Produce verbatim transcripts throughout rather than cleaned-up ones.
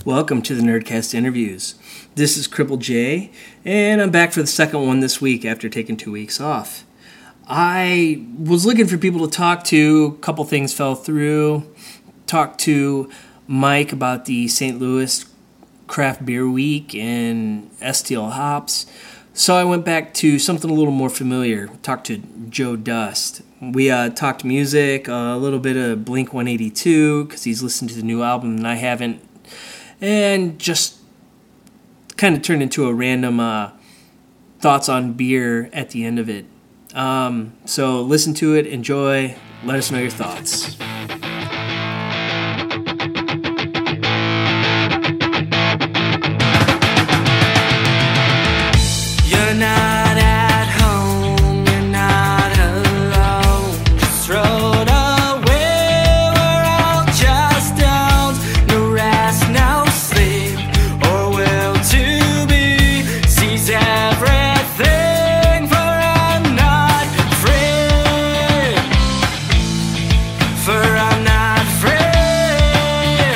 Welcome to the Nerdcast Interviews. This is Cripple J, and I'm back for the second one this week after taking two weeks off. I was looking for people to talk to. A couple things fell through. Talked to Mike about the Saint Louis Craft Beer Week and S T L Hops. So I went back to something a little more familiar. Talked to Joe Dust. We uh, talked music, uh, a little bit of Blink one eighty-two, because he's listened to the new album and I haven't. And just kind of turned into a random uh, thoughts on beer at the end of it. Um, so listen to it, enjoy, let us know your thoughts. You're not at home, you're not alone, just thrown away, we're all just stones, no rest, no sleep, or will to be, sees everything, for I'm not free, for I'm not free,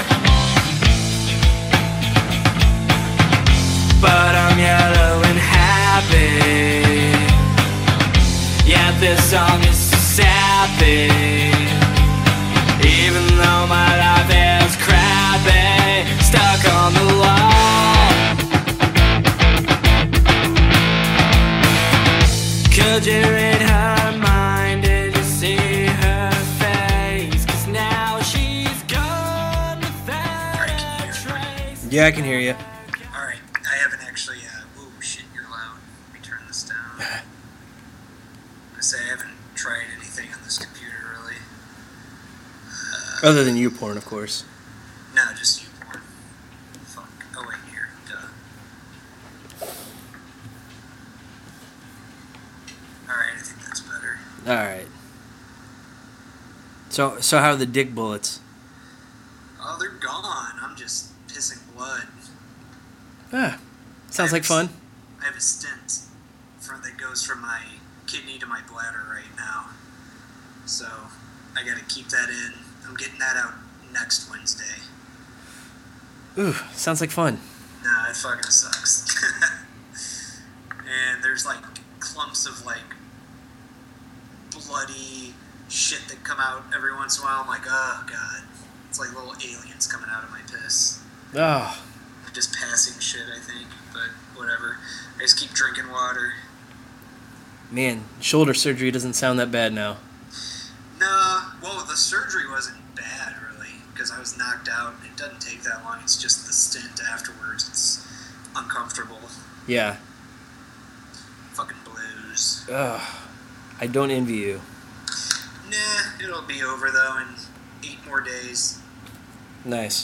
but I'm yellow and happy. Yeah, this song is so sappy. Even though my life is crappy, stuck on the wall. Could you read her mind? Did you see her face? 'Cause now she's gone without a trace. Yeah, I can hear you. Alright, I haven't actually, uh, whoa, shit, you're loud. Let me turn this down. I say I haven't tried anything on this computer, really. Other than YouPorn, of course. No, just YouPorn. Fuck. Oh, wait, here. Duh. Alright, I think that's better. All right. So, so how are the dick bullets? Oh, they're gone. I'm just pissing blood. Ah, sounds like fun. I have a stent from, that goes from my kidney to my bladder right now. So, I gotta keep that in. I'm getting that out next Wednesday. Ooh, sounds like fun. Nah, it fucking sucks. And there's like clumps of like bloody shit that come out every once in a while. I'm like, oh god. It's like little aliens coming out of my piss. Oh, Just passing shit, I think. But whatever. I just keep drinking water. man, shoulder surgery doesn't sound that bad now. No, well, the surgery wasn't bad, really, because I was knocked out. It doesn't take that long. It's just the stint afterwards. It's uncomfortable. Yeah. Fucking blues. Ugh, I don't envy you. Nah, it'll be over, though, in eight more days. Nice.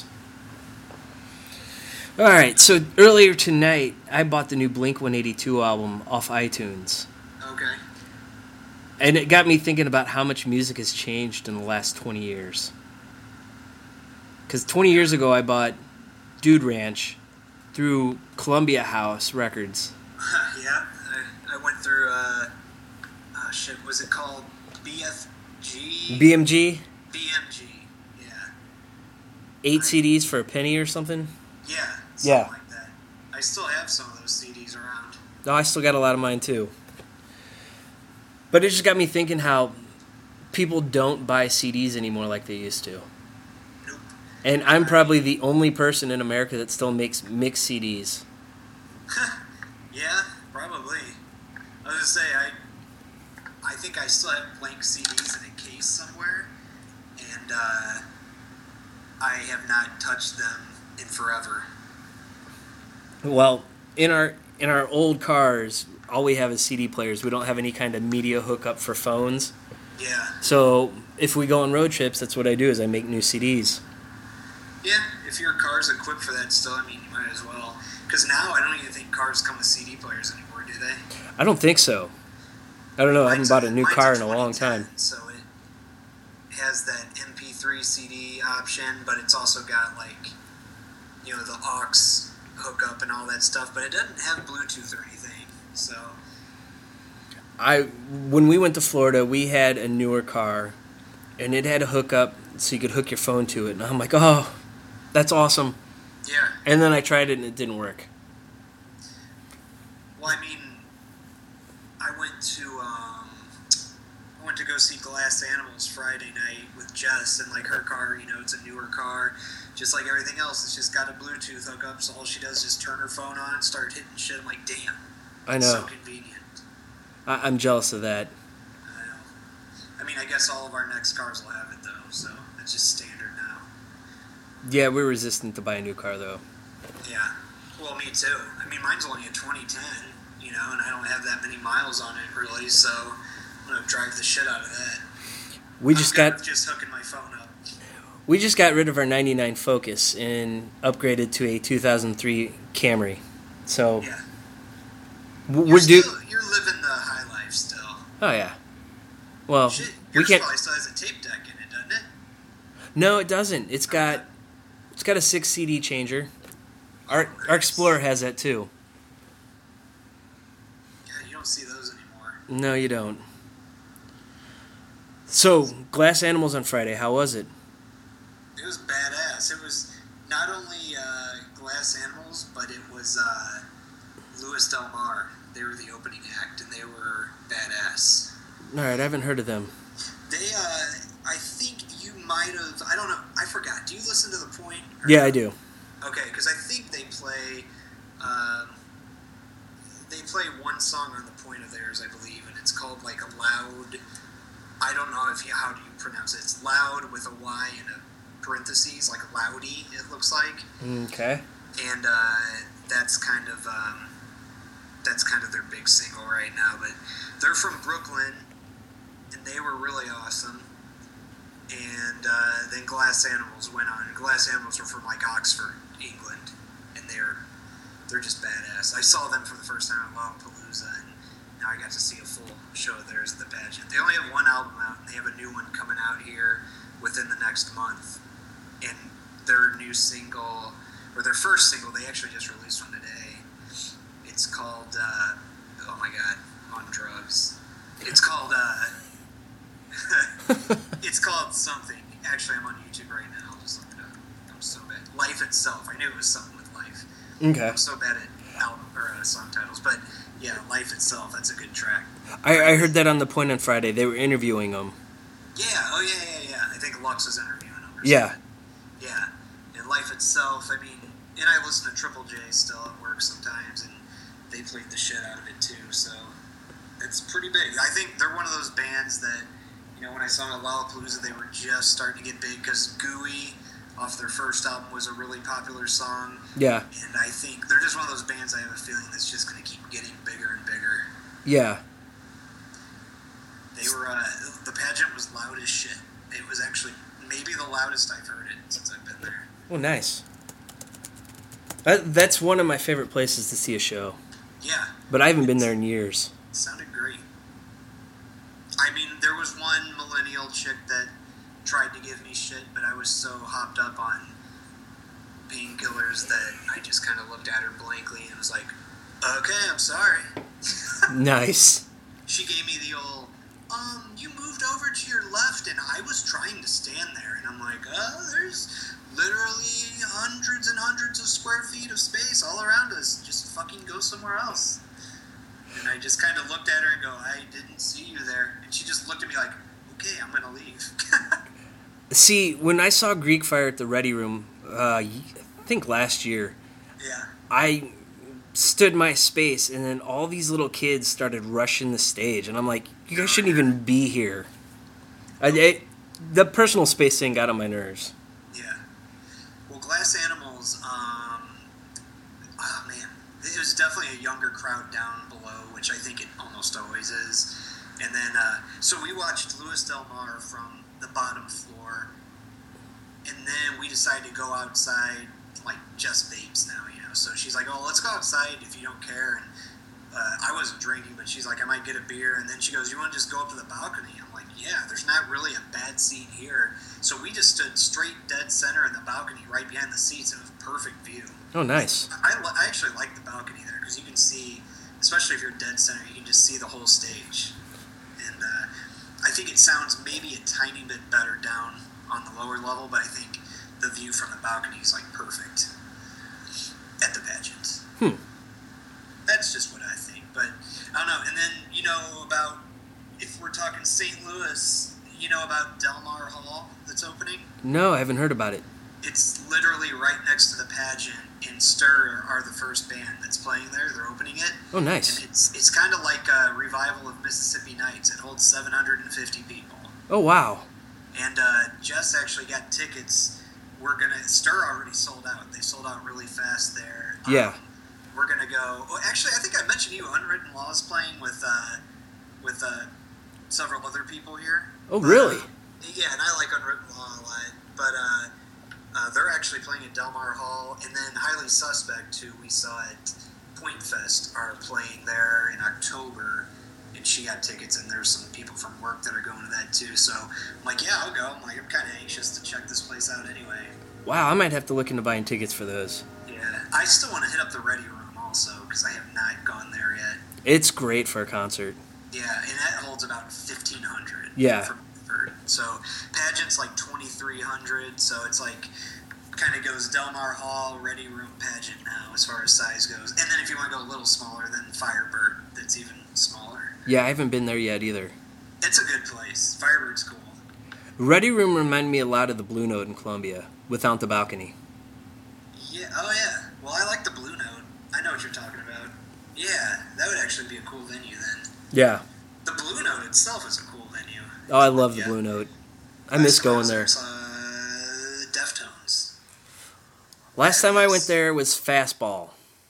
All right, so earlier tonight, I bought the new Blink one eighty-two album off iTunes. Okay. And it got me thinking about how much music has changed in the last twenty years. Because twenty years ago, I bought Dude Ranch through Columbia House Records. Yeah, I, I went through, uh, uh, shit, was it called B F G? B M G, B M G, yeah. eight C Ds for a penny or something. Yeah, something Yeah. like that. I still have some of those C Ds around. No, I still got a lot of mine too. But it just got me thinking how people don't buy C Ds anymore like they used to. Nope. And I'm probably the only person in America that still makes mixed C Ds. Yeah, probably. I was gonna say, I I think I still have blank C Ds in a case somewhere, and uh, I have not touched them in forever. Well, in our in our old cars, all we have is C D players. We don't have any kind of media hookup for phones. Yeah. So if we go on road trips, that's what I do is I make new C Ds. Yeah, if your car's equipped for that still, I mean, you might as well. Because now I don't even think cars come with C D players anymore, do they? I don't think so. I don't know. I haven't Mine's bought a new mine's car in a long twenty ten, time. So it has that M P three C D option, but it's also got like, you know, the aux hookup and all that stuff. But it doesn't have Bluetooth or anything. So I when we went to Florida, we had a newer car, and it had a hookup so you could hook your phone to it. And I'm like, oh, that's awesome. Yeah, And then I tried it and it didn't work. Well, I mean, I went to um, I went to go see Glass Animals Friday night with Jess, and like her car, you know, it's a newer car, just like everything else. It's just got a Bluetooth hookup, so all she does is turn her phone on, start hitting shit. I'm like, damn, I it's know. so convenient. I- I'm jealous of that. I know. I mean, I guess all of our next cars will have it though, so it's just standard now. Yeah, we're resistant to buy a new car though. Yeah. Well, me too. I mean, mine's only a twenty ten, you know, and I don't have that many miles on it really, so I'm gonna drive the shit out of that. We just I'm good got with just hooking my phone up. we just got rid of our ninety-nine Focus and upgraded to a two thousand three Camry. So Yeah. w- You're, we're due. still, you're living the high life still. Oh yeah. Well, Shit, we yours can't. probably still has a tape deck in it, doesn't it? No, it doesn't. It's got it's got a six C D changer. Our our Explorer has that too. Yeah, you don't see those anymore. No, you don't. So, Glass Animals on Friday. How was it? It was badass. It was not only uh, Glass Animals, but it was uh, Louis Del Mar. They were the opening act, and they were badass. All right, I haven't heard of them. They, uh, I think you might have, I don't know, I forgot. Do you listen to The Point? Or- Yeah, I do. Okay, because I think they play, um, they play one song on The Point of theirs, I believe, and it's called like a loud, I don't know if you, how do you pronounce it? It's loud with a Y and a parentheses, like loudy, it looks like. Okay. And uh, that's kind of, um, that's kind of their big single right now, but they're from Brooklyn, and they were really awesome. And uh, then Glass Animals went on. Glass Animals were from like Oxford, England, and they're they're just badass. I saw them for the first time at Lollapalooza, and now I got to see a full show of theirs at the pageant. They only have one album out, and they have a new one coming out here within the next month. And their new single, or their first single, they actually just released one today. It's called, uh, oh my god, I'm on drugs. It's called, uh, it's called something. Actually, I'm on YouTube right now. I'll just look it up. I'm so bad. Life Itself. I knew it was something with life. Okay. I'm so bad at album or uh, song titles, but yeah, Life Itself. That's a good track. I, I heard that on The Point on Friday. They were interviewing them. Yeah. Oh yeah, yeah, yeah. I think Lux was interviewing him. Or Yeah. something. Yeah. And Life Itself. I mean, and I listen to Triple J still at work sometimes, and they played the shit out of it too. So it's pretty big. I think they're one of those bands that, you know, when I saw them at Lollapalooza, they were just starting to get big because Gooey, off their first album, was a really popular song. Yeah. And I think they're just one of those bands I have a feeling that's just going to keep getting bigger and bigger. Yeah. They were, uh, the pageant was loud as shit. It was actually maybe the loudest I've heard it since I've been there. Oh, nice. That, that's one of my favorite places to see a show. Yeah. But I haven't been there in years. It sounded great. I mean, there was one millennial chick that tried to give me shit, but I was so hopped up on painkillers that I just kind of looked at her blankly and was like, okay, I'm sorry. Nice. She gave me the old, um, you moved over to your left, and I was trying to stand there, and I'm like, oh, there's literally hundreds and hundreds of square feet of space all around us. Just fucking go somewhere else. And I just kind of looked at her and go, I didn't see you there. And she just looked at me like, okay, I'm going to leave. See, when I saw Greek Fire at the Ready Room, uh, I think last year, Yeah. I stood my space, and then all these little kids started rushing the stage, and I'm like, you guys shouldn't even be here. I, it, the personal space thing got on my nerves. Yeah. Well, Glass Animals, um, oh man, it was definitely a younger crowd down below, which I think it almost always is. And then, uh, so we watched Louis Del Mar from the bottom floor, and then we decided to go outside, like just vapes now, you know. So she's like, "Oh, let's go outside if you don't care." And uh, I wasn't drinking, but she's like, "I might get a beer." And then she goes, "You want to just go up to the balcony?" I'm like, "Yeah, there's not really a bad seat here." So we just stood straight dead center in the balcony, right behind the seats. It was a perfect view. Oh, nice. I, I actually like the balcony there because you can see, especially if you're dead center, you can just see the whole stage. And uh, I think it sounds maybe a tiny bit better down on the lower level, but I think the view from the balcony is like perfect. Hmm. That's just what I think. But I don't know. And then, you know, about, if we're talking Saint Louis, you know about Del Mar Hall that's opening? No, I haven't heard about it. It's literally right next to the pageant, and Stir are the first band that's playing there. They're opening it. Oh, nice. And it's it's kind of like a revival of Mississippi Nights. It holds seven hundred fifty people. Oh, wow. And uh, Jess actually got tickets. We're gonna Stir already sold out. They sold out really fast there. Yeah. Um, we're gonna go. Oh, actually, I think I mentioned you. Unwritten Laws playing with uh, with uh, several other people here. Oh, But, really? uh, yeah, and I like Unwritten Law a lot. But uh, uh, they're actually playing at Del Mar Hall, and then Highly Suspect, who we saw at Point Fest, are playing there in October. And she got tickets, and there's some people from work that are going to that too. So I'm like, yeah, I'll go. I'm like, I'm kind of anxious to check this place out anyway. Wow, I might have to look into buying tickets for those. Yeah, I still want to hit up the Ready Room also because I have not gone there yet. It's great for a concert. Yeah, and that holds about fifteen hundred. Yeah. For, for, so pageant's like twenty-three hundred. So it's like kind of goes Del Mar Hall, Ready Room, pageant now as far as size goes. And then if you want to go a little smaller, then Firebird, that's even smaller. Yeah, I haven't been there yet either. It's a good place. Firebird's cool. Ready Room reminded me a lot of the Blue Note in Columbia, without the balcony. Yeah. Oh yeah. Well, I like the Blue Note. I know what you're talking about. Yeah, that would actually be a cool venue then. Yeah. The Blue Note itself is a cool venue. Oh, I love the Yeah. Blue Note. I miss going there. Uh, Deftones. Last time I went there was Fastball. Oh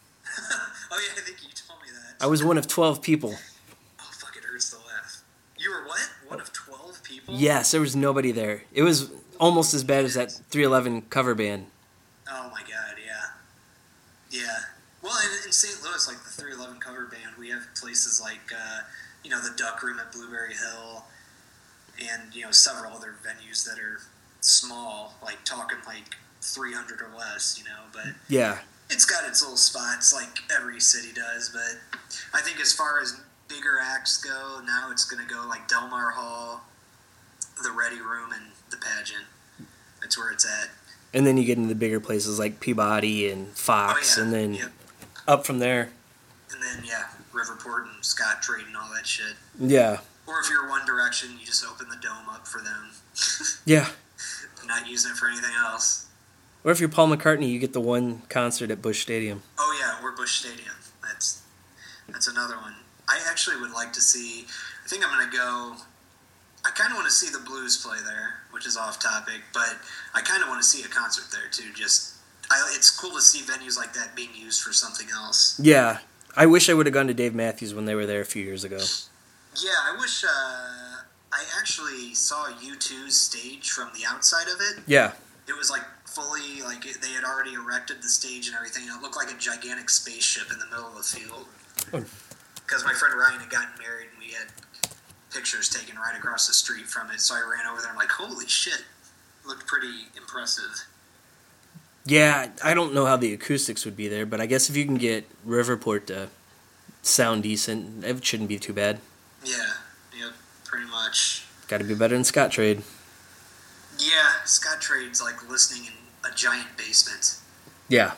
yeah, I think you told me that. I was one of twelve people. Oh fuck, it hurts to laugh. You were what? One of twelve people? Yes, there was nobody there. It was almost as bad as that three eleven cover band. Oh my god, yeah. Yeah. Well, in, in Saint Louis, like the three eleven cover band, we have places like, uh, you know, the Duck Room at Blueberry Hill, and, you know, several other venues that are small, like talking like three hundred or less, you know, but Yeah. it's got its little spots like every city does. But I think as far as bigger acts go, now it's going to go like Del Mar Hall, the Ready Room, and the pageant. That's where it's at. And then you get into the bigger places like Peabody and Fox, Oh, yeah. and then Yep. up from there. And then, yeah, Riverport and Scott Trade and all that shit. Yeah. Or if you're One Direction, you just open the dome up for them. Yeah. Not using it for anything else. Or if you're Paul McCartney, you get the one concert at Busch Stadium. Oh yeah, or Busch Stadium. That's that's another one. I actually would like to see. I think I'm gonna go. I kind of want to see the Blues play there, which is off topic, but I kind of want to see a concert there too. Just, I, it's cool to see venues like that being used for something else. Yeah. I wish I would have gone to Dave Matthews when they were there a few years ago. Yeah, I wish. Uh, I actually saw U two's stage from the outside of it. Yeah. It was like fully, like it, they had already erected the stage and everything. And it looked like a gigantic spaceship in the middle of the field. Oh. Because my friend Ryan had gotten married and we had pictures taken right across the street from it. So I ran over there and I'm like, holy shit. It looked pretty impressive. Yeah, I don't know how the acoustics would be there, but I guess if you can get Riverport to sound decent, it shouldn't be too bad. Yeah, yep, pretty much. Got to be better than Scott Trade. Yeah, Scott Trade's like listening in a giant basement. Yeah.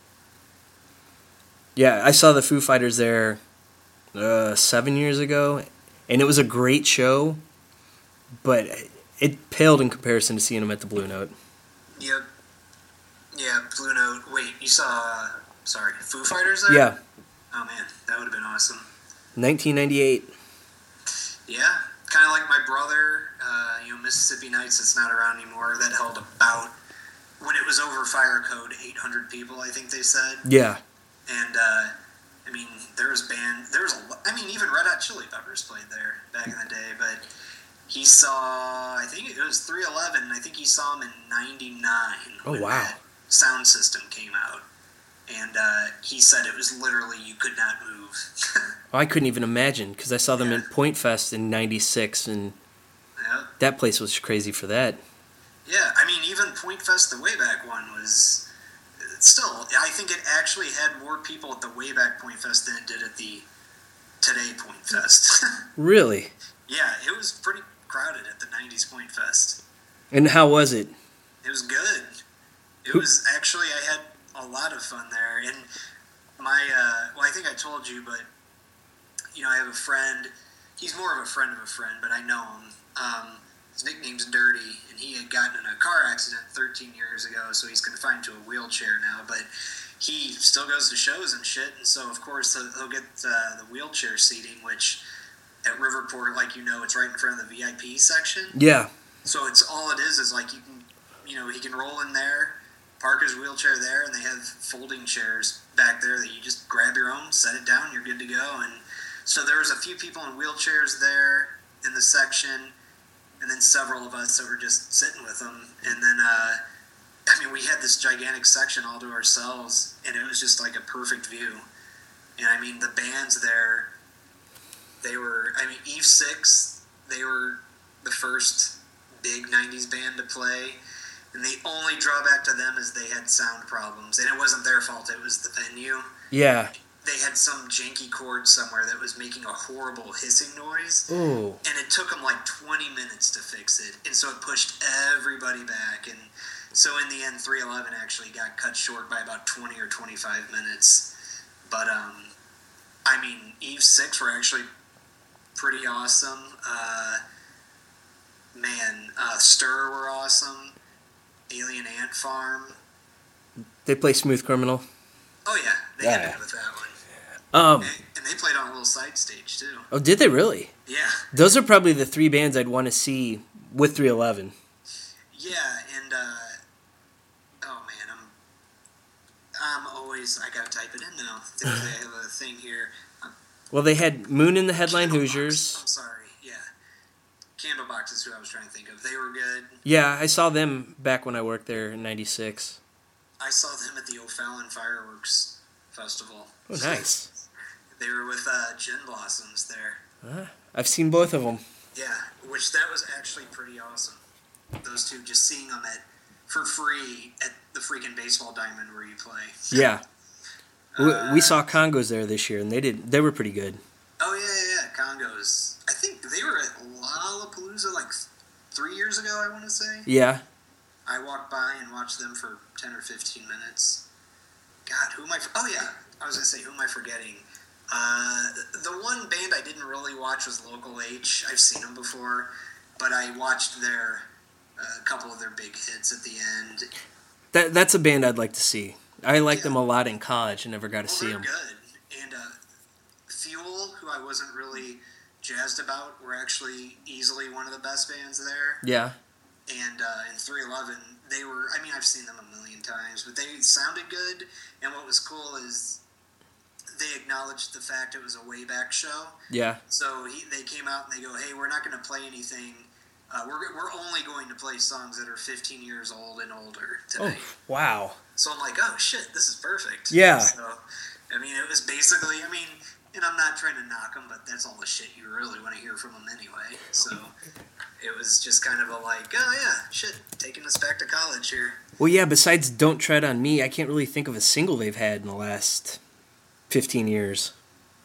Yeah, I saw the Foo Fighters there uh, seven years ago, and it was a great show, but it paled in comparison to seeing them at the Blue Note. Yep. Yeah, Blue Note. Wait, you saw, uh, sorry, Foo Fighters there? Yeah, Oh man, that would have been awesome. nineteen ninety-eight. Yeah, kind of like my brother, uh, you know, Mississippi Nights, that's not around anymore. That held about, when it was over fire code, eight hundred people, I think they said. Yeah. And, uh, I mean, there was band, there was a, lo- I mean, even Red Hot Chili Peppers played there back in the day, but he saw, I think it was three eleven, I think he saw him in ninety-nine. Oh, when wow. that sound system came out. And uh, he said it was literally, you could not move. Oh, I couldn't even imagine, because I saw them Yeah. at Point Fest in ninety-six, and Yeah. that place was crazy for that. Yeah, I mean, even Point Fest, the Wayback one, was still, I think it actually had more people at the Wayback Point Fest than it did at the Today Point Fest. Really? Yeah, it was pretty crowded at the nineties Point Fest. And how was it? It was good. It Who- was actually, I had a lot of fun there. And my uh, well, I think I told you, but you know, I have a friend. He's more of a friend of a friend, but I know him. Um, his nickname's Dirty, and he had gotten in a car accident thirteen years ago, so he's confined to a wheelchair now. But he still goes to shows and shit, and so of course he'll, he'll get uh, the wheelchair seating, which at Riverport, like you know, it's right in front of the V I P section. Yeah. So it's all it is is like you can, you know, he can roll in there, park his wheelchair there, and they have folding chairs back there that you just grab your own, set it down, you're good to go. And so there was a few people in wheelchairs there in the section, and then several of us that were just sitting with them. And then, uh, I mean, we had this gigantic section all to ourselves, and it was just like a perfect view. And I mean, the bands there, they were, I mean, Eve Six, they were the first big nineties band to play. And the only drawback to them is they had sound problems. And it wasn't their fault, it was the venue. Yeah. They had some janky cord somewhere that was making a horrible hissing noise. Ooh. And it took them like twenty minutes to fix it. And so it pushed everybody back. And so in the end, three eleven actually got cut short by about twenty or twenty-five minutes. But, um, I mean, Eve Six were actually pretty awesome. Uh, man, uh, Stir were awesome. Alien Ant Farm. They play Smooth Criminal. Oh, yeah. They Yeah. had it with that one. Um. And, and they played on a little side stage, too. Oh, did they really? Yeah. Those are probably the three bands I'd want to see with three eleven. Yeah, and, uh, oh, man, I'm, I'm always, I gotta type it in now. I have a thing here. Well, they had Moon in the Headline Candlebox. Hoosiers. I'm sorry, yeah. Candlebox is who I was trying to think of. They were good. Yeah, I saw them back when I worked there in ninety-six. I saw them at the O'Fallon Fireworks Festival. Oh, nice. They were with uh, Gin Blossoms there. Uh, I've seen both of them. Yeah, which that was actually pretty awesome. Those two, just seeing them at for free at the freaking baseball diamond where you play. Yeah. We, Uh, we saw Congos there this year, and they did. They were pretty good. Oh yeah, yeah, yeah, Congos. I think they were at Lollapalooza like three years ago. I want to say. Yeah. I walked by and watched them for ten or fifteen minutes. God, who am I? Oh yeah, I was gonna say who am I forgetting? Uh, the one band I didn't really watch was Local H. I've seen them before, but I watched their a uh, couple of their big hits at the end. That that's a band I'd like to see. I liked Yeah. them a lot in college and never got to Well, see they're them. good. And uh, Fuel, who I wasn't really jazzed about, were actually easily one of the best bands there. Yeah. And uh, in three eleven, they were, I mean, I've seen them a million times, but they sounded good. And what was cool is they acknowledged the fact it was a way back show. Yeah. So he, they came out and they go, hey, we're not going to play anything. Uh, we're, we're only going to play songs that are fifteen years old and older today. Oh, wow. So I'm like, oh, shit, this is perfect. Yeah. So, I mean, it was basically, I mean, and I'm not trying to knock them, but that's all the shit you really want to hear from them anyway. So it was just kind of a like, oh, yeah, shit, taking us back to college here. Well, yeah, besides Don't Tread on Me, I can't really think of a single they've had in the last fifteen years.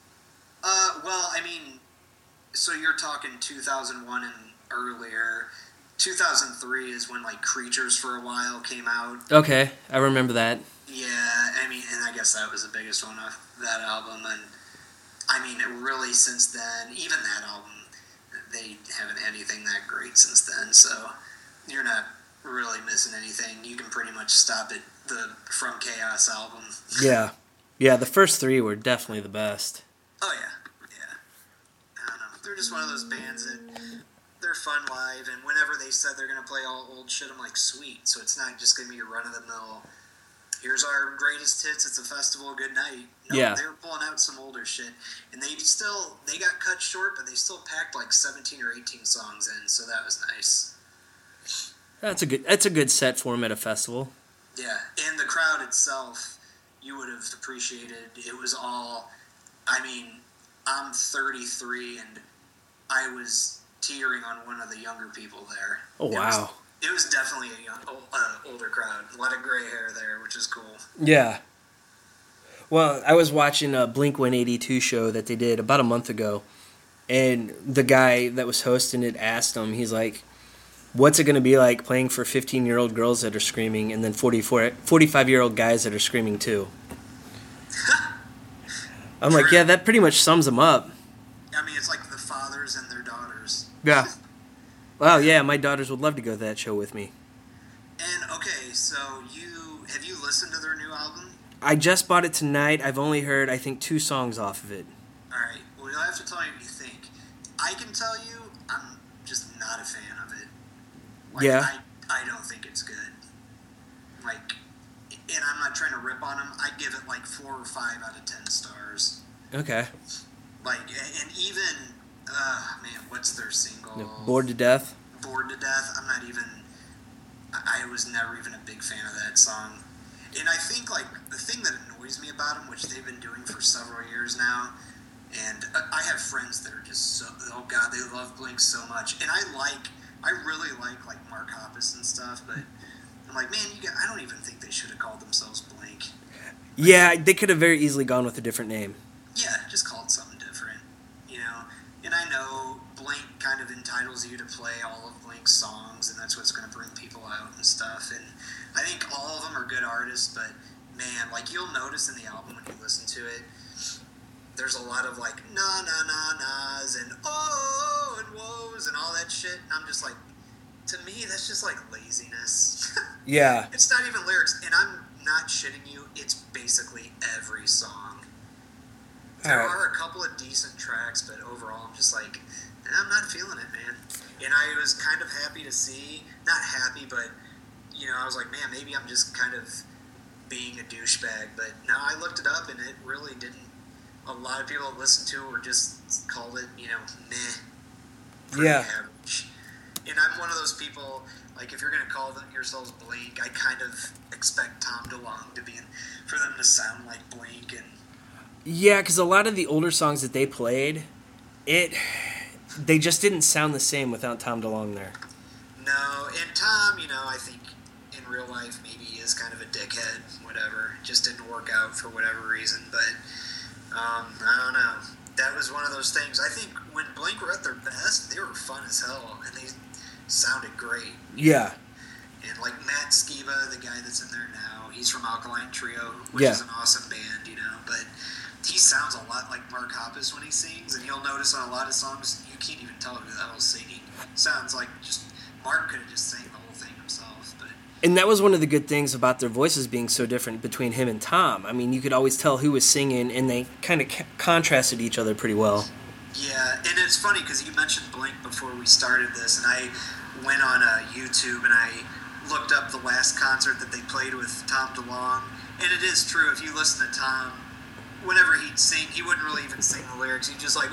Uh, well, I mean, so you're talking two thousand one and earlier. two thousand three is when, like, Creatures for a while came out. Okay, I remember that. Yeah, I mean, and I guess that was the biggest one of that album. And, I mean, it really, since then, even that album, they haven't had anything that great since then. So you're not really missing anything. You can pretty much stop at the From Chaos album. Yeah. Yeah, the first three were definitely the best. Oh, yeah. Yeah. I don't know. They're just one of those bands that they're fun live, and whenever they said they're going to play all old shit, I'm like, sweet. So it's not just going to be your run-of-the-mill, here's our greatest hits, it's a festival, good night. No, Yeah. they were pulling out some older shit. And they still, they got cut short, but they still packed like seventeen or eighteen songs in, so that was nice. That's a good. That's a good set for them at a festival. Yeah, and the crowd itself, you would have appreciated. It was all, I mean, I'm thirty-three, and I was teetering on one of the younger people there. Oh, It wow. was, it was definitely a young, ol- uh, older crowd. A lot of gray hair there, which is cool. Yeah. Well, I was watching a Blink one eighty-two show that they did about a month ago, and the guy that was hosting it asked him, he's like, what's it going to be like playing for fifteen-year-old girls that are screaming and then forty-four, forty-five-year-old guys that are screaming too? I'm like, yeah, that pretty much sums them up. I mean, it's like the fathers and their daughters. Yeah. Wow, yeah, my daughters would love to go to that show with me. And okay, so you have you listened to their new album? I just bought it tonight. I've only heard, I think, two songs off of it. All right. Well, you'll have to tell me what you think. I can tell you, I'm just not a fan of it. Like, Yeah. I, I don't think it's good. Like, and I'm not trying to rip on them. I'd give it like four or five out of ten stars. Okay. Like, and even, uh, man, what's their single? Bored to Death? Bored to Death. I'm not even, I I was never even a big fan of that song. And I think, like, the thing that annoys me about them, which they've been doing for several years now, and I have friends that are just so, oh God, they love Blink so much. And I like, I really like, like, Mark Hoppus and stuff, but I'm like, man, you got, I don't even think they should have called themselves Blink. Yeah, they could have very easily gone with a different name. Yeah, just call it something different, you know? And I know Blink kind of entitles you to play all of Blink's songs, and that's what's going to bring people out and stuff, and I think all of them are good artists, but man, like, you'll notice in the album when you listen to it, there's a lot of, like, na na na na's and oh and woes and all that shit, and I'm just like, to me, that's just like laziness. Yeah. It's not even lyrics, and I'm not shitting you, it's basically every song. There Alright. are a couple of decent tracks, but overall, I'm just like, eh, I'm not feeling it, man. And I was kind of happy to see, not happy, but, you know, I was like, man, maybe I'm just kind of being a douchebag. But now I looked it up, and it really didn't. A lot of people that listened to it were just called it, you know, meh. Pretty Yeah. average. And I'm one of those people, like, if you're going to call them yourselves Blink, I kind of expect Tom DeLonge to be in, for them to sound like Blink. And Yeah, because a lot of the older songs that they played, it they just didn't sound the same without Tom DeLonge there. no, and Tom, you know, I think in real life maybe he is kind of a dickhead, whatever. It just didn't work out for whatever reason, but um, I don't know. That was one of those things. I think when Blink were at their best, they were fun as hell, and they sounded great. Yeah. And like Matt Skiba, the guy that's in there now, he's from Alkaline Trio, which Yeah. is an awesome band, you know, but he sounds a lot like Mark Hoppus when he sings, and you'll notice on a lot of songs, you can't even tell who the hell's singing. Sounds like just, Mark could have just sang the whole thing himself, but And that was one of the good things about their voices being so different between him and Tom. I mean, you could always tell who was singing, and they kind of ca- contrasted each other pretty well. yeah, and it's funny because you mentioned Blink before we started this, and I went on uh, YouTube and I looked up the last concert that they played with Tom DeLonge, and it is true, if you listen to Tom, whenever he'd sing, he wouldn't really even sing the lyrics. He'd just like,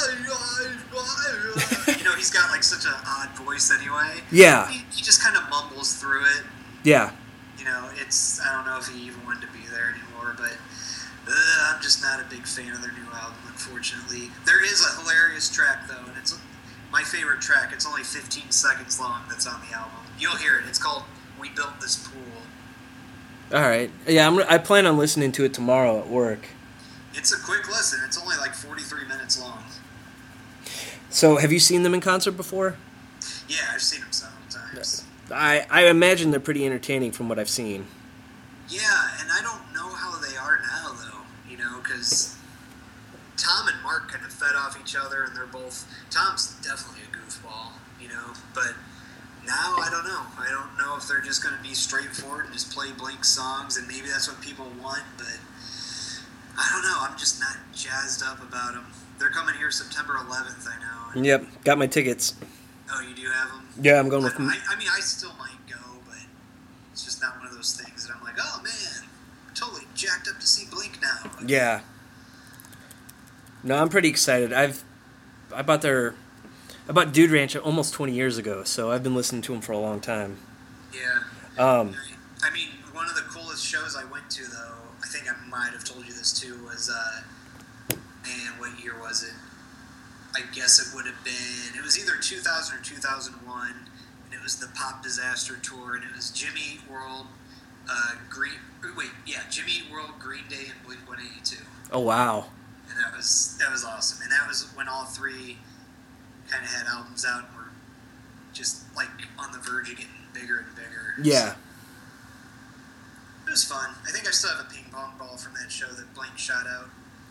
you know, he's got like such an odd voice anyway. Yeah. He, he just kind of mumbles through it. Yeah. You know, it's, I don't know if he even wanted to be there anymore, but uh, I'm just not a big fan of their new album, unfortunately. There is a hilarious track, though, and it's my favorite track. It's only fifteen seconds long that's on the album. You'll hear it. It's called We Built This Pool. All right. Yeah, I'm, I plan on listening to it tomorrow at work. It's a quick listen. It's only like forty-three minutes long. So, have you seen them in concert before? Yeah, I've seen them several times. I, I imagine they're pretty entertaining from what I've seen. Yeah, and I don't know how they are now, though, you know, because Tom and Mark kind of fed off each other, and they're both, Tom's definitely a goofball, you know, but now I don't know. I don't know if they're just going to be straightforward and just play Blink songs, and maybe that's what people want, but I don't know. I'm just not jazzed up about them. They're coming here September eleventh, I know. And, Yep, got my tickets. oh, you do have them? Yeah, I'm going I, with I, I mean, I still might go, but it's just not one of those things that I'm like, oh man, I'm totally jacked up to see Blink now. Yeah. No, I'm pretty excited. I've I bought their I bought Dude Ranch almost twenty years ago, so I've been listening to them for a long time. Yeah. Um, I mean, one of the coolest shows I went to, though, I think I might have told you this too, was, uh, man, what year was it? I guess it would have been, it was either two thousand or two thousand one, and it was the Pop Disaster Tour, and it was Jimmy Eat World, uh, Green, wait, yeah, Jimmy Eat World, Green Day, and Blink one eighty-two. oh wow. And that was that was awesome. And that was when all three kind of had albums out and were just like on the verge of getting bigger and bigger. Yeah. It was fun. I think I still have a ping pong ball from that show that Blink shot out.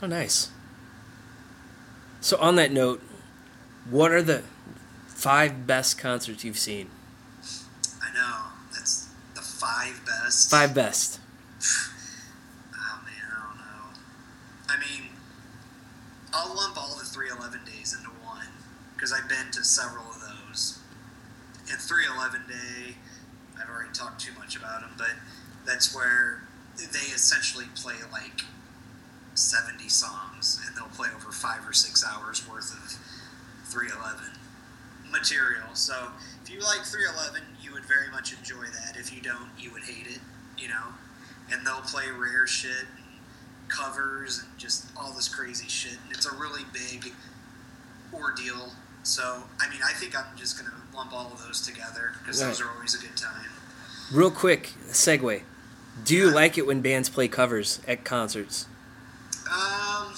Oh, nice. So on that note, what are the five best concerts you've seen? I know. That's the five best. Five best. Oh, man, I don't know. I mean, I'll lump all the three eleven days into one, because I've been to several of those. And three eleven Day, I've already talked too much about them, but that's where they essentially play like seventy songs, and they'll play over five or six hours worth of three eleven material. So if you like three eleven, you would very much enjoy that. If you don't, you would hate it, you know. And they'll play rare shit and covers and just all this crazy shit. And it's a really big ordeal. So, I mean, I think I'm just going to lump all of those together because Right. those are always a good time. Real quick, segue. Do you Yeah. like it when bands play covers at concerts? Um,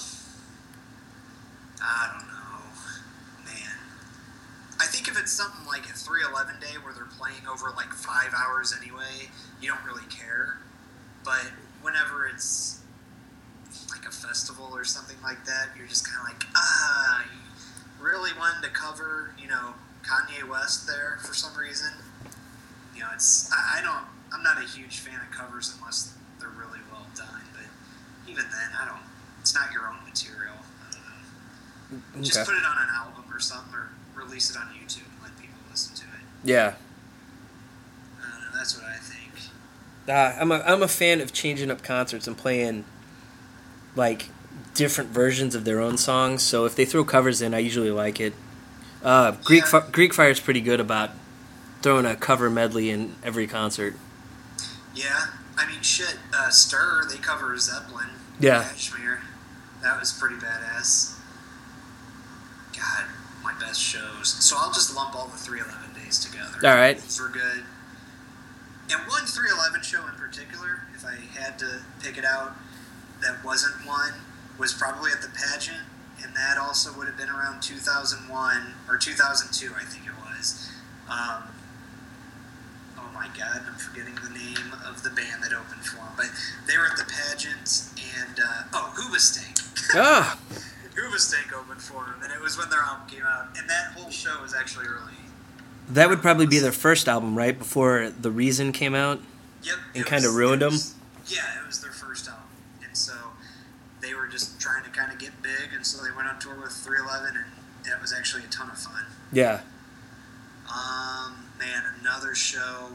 I don't know, man. I think if it's something like a three eleven Day where they're playing over like five hours anyway, you don't really care. But whenever it's like a festival or something like that, you're just kind of like, ah, you really wanted to cover, you know, Kanye West there for some reason. You know, it's, I, I don't, I'm not a huge fan of covers unless they're really well done, but even then, I don't, it's not your own material. I don't know. Just Okay. put it on an album or something, or release it on YouTube and let people listen to it. Yeah. I don't know, that's what I think. Uh, I'm a I'm a fan of changing up concerts and playing like different versions of their own songs. So if they throw covers in, I usually like it. Uh, Greek Yeah. Fi- Greek Fire's pretty good about throwing a cover medley in every concert. Yeah, I mean, shit, uh, Stir, they cover Zeppelin. Yeah. Kashmir. That was pretty badass. God, my best shows. So I'll just lump all the three eleven days together. All right. Those were good. And one three eleven show in particular, if I had to pick it out, that wasn't one, was probably at the pageant, and that also would have been around two thousand one, or two thousand two, I think it was. Um, oh my god, I'm forgetting the name of the band that opened for them, but they were at the pageant, and, uh, oh, Hoobastank. Ah, Hoobastank opened for them, and it was when their album came out, and that whole show was actually really... that would probably be their first album, right? Before The Reason came out? Yep. And it kinda was- ruined it 'em? was- Yeah, it was their first album. And so they were just trying to kind of get big, and so they went on tour with three eleven, and that was actually a ton of fun. Yeah. Um, man, another show.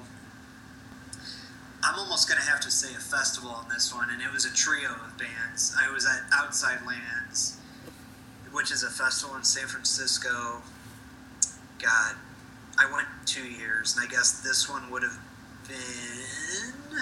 I'm almost going to have to say a festival on this one, and it was a trio of bands. I was at Outside Lands, which is a festival in San Francisco. God, I went two years, and I guess this one would have been...